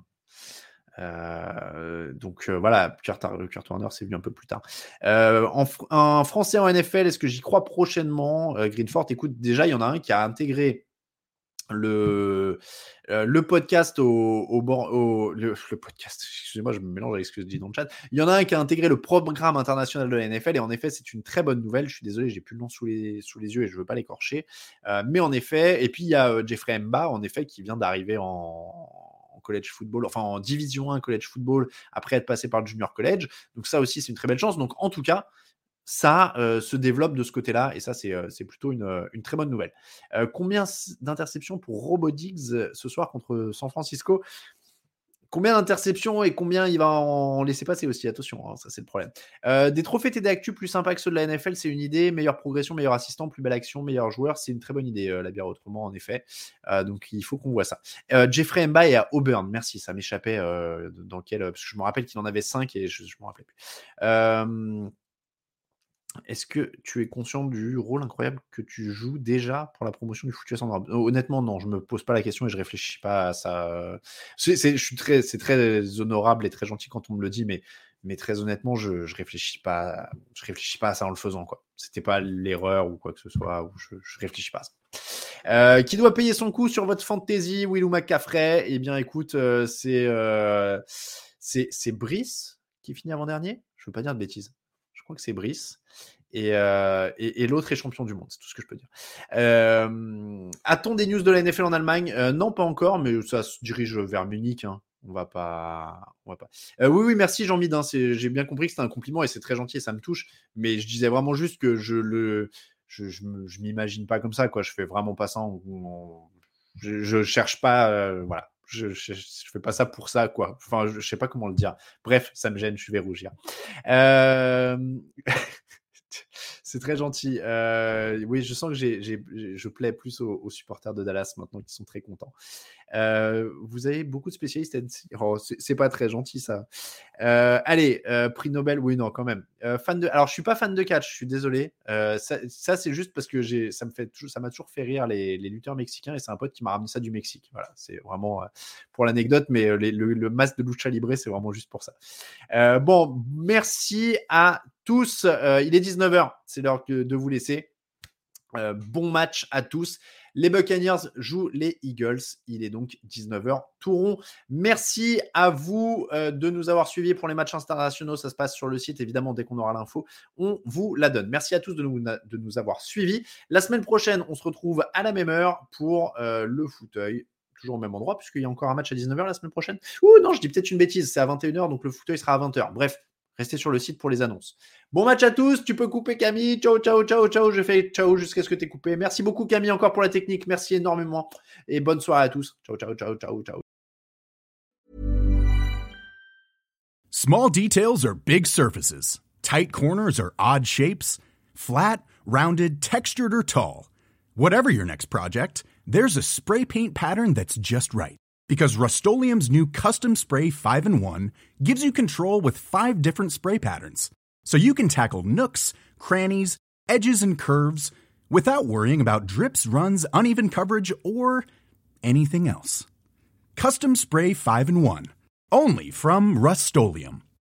Euh, donc euh, voilà, Kurt, Kurt Warner, c'est venu un peu plus tard. Euh, en, un Français en N F L, est-ce que j'y crois prochainement? euh, Greenford, écoute, déjà, il y en a un qui a intégré le, euh, le podcast au, au, au le, le podcast, excusez-moi, je me mélange avec ce que je dis dans le chat. Il y en a un qui a intégré le programme international de la N F L et en effet, c'est une très bonne nouvelle. Je suis désolé, j'ai plus le nom sous les, sous les yeux et je veux pas l'écorcher. Euh, mais en effet, et puis il y a euh, Jeffrey Mba, en effet, qui vient d'arriver en college football, enfin en division un college football après être passé par le junior college. Donc ça aussi, c'est une très belle chance. Donc en tout cas, ça euh, se développe de ce côté-là et ça, c'est, euh, c'est plutôt une, une très bonne nouvelle. Euh, combien d'interceptions pour Robo Diggs ce soir contre San Francisco? Combien d'interceptions et combien il va en laisser passer aussi? Attention, hein, ça c'est le problème. Euh, des trophées T D Actu plus sympas que ceux de la N F L, c'est une idée. Meilleure progression, meilleur assistant, plus belle action, meilleur joueur, c'est une très bonne idée, euh, la bière autrement, en effet. Euh, donc il faut qu'on voit ça. Euh, Jeffrey Mba est à Auburn, merci, ça m'échappait euh, dans quel. Parce que je me rappelle qu'il en avait cinq et je ne me rappelais plus. Euh, Est-ce que tu es conscient du rôle incroyable que tu joues déjà pour la promotion du foot U S en Europe? Honnêtement, non, je me pose pas la question et je réfléchis pas à ça. C'est, c'est, je suis très, c'est très honorable et très gentil quand on me le dit, mais, mais très honnêtement, je, je réfléchis pas, je réfléchis pas à ça en le faisant, quoi. C'était pas l'erreur ou quoi que ce soit, ou je, je réfléchis pas à ça. Euh, qui doit payer son coup sur votre fantasy, Will ou McCaffrey? Eh bien, écoute, euh, c'est, euh, c'est, c'est Brice qui finit avant-dernier. Je veux pas dire de bêtises. Je crois que c'est Brice. Et, euh, et, et l'autre est champion du monde, c'est tout ce que je peux dire. Euh, a-t-on des news de la N F L en Allemagne? euh, Non, pas encore, mais ça se dirige vers Munich. Hein. On va pas. On va pas. Euh, oui, oui, merci Jean-Mid. Hein, j'ai bien compris que c'était un compliment et c'est très gentil et ça me touche. Mais je disais vraiment juste que je le. Je, je, je m'imagine pas comme ça, quoi. Je fais vraiment pas ça. En, en, je, je cherche pas. Euh, voilà. Je, je, je fais pas ça pour ça, quoi. Enfin, je, je sais pas comment le dire. Bref, ça me gêne, je vais rougir. Euh... C'est très gentil. Euh, oui, je sens que j'ai, j'ai, je plais plus aux, aux supporters de Dallas maintenant qui sont très contents. Euh, vous avez beaucoup de spécialistes. Oh, c'est, c'est pas très gentil ça. Euh, allez, euh, prix Nobel, oui, non, quand même. Euh, fan de, alors je suis pas fan de catch, je suis désolé. Euh, ça, ça c'est juste parce que j'ai, ça me fait, ça m'a toujours fait rire les, les lutteurs mexicains et c'est un pote qui m'a ramené ça du Mexique. Voilà, c'est vraiment euh, pour l'anecdote, mais les, le, le masque de lucha libre, c'est vraiment juste pour ça. Euh, bon, merci à tous. Euh, il est dix-neuf heures, c'est l'heure de, de vous laisser. Euh, bon match à tous. Les Buccaneers jouent les Eagles. Il est donc dix-neuf heures tout rond. Merci à vous euh, de nous avoir suivis pour les matchs internationaux. Ça se passe sur le site. Évidemment, dès qu'on aura l'info, on vous la donne. Merci à tous de nous, de nous avoir suivis. La semaine prochaine, on se retrouve à la même heure pour euh, le fauteuil. Toujours au même endroit, puisqu'il y a encore un match à dix-neuf heures la semaine prochaine. Ouh non, je dis peut-être une bêtise. C'est à vingt et une heures, donc le fauteuil sera à vingt heures. Bref. Restez sur le site pour les annonces. Bon match à tous. Tu peux couper Camille. Ciao, ciao, ciao, ciao. Je fais ciao jusqu'à ce que tu aies coupé. Merci beaucoup Camille encore pour la technique. Merci énormément. Et bonne soirée à tous. Ciao, ciao, ciao, ciao, ciao. Small details are big surfaces. Tight corners are odd shapes. Flat, rounded, textured, or tall. Whatever your next project, there's a spray paint pattern that's just right. Because Rust-Oleum's new Custom Spray five in one gives you control with five different spray patterns. So you can tackle nooks, crannies, edges, and curves without worrying about drips, runs, uneven coverage, or anything else. Custom Spray five in one. Only from Rust-Oleum.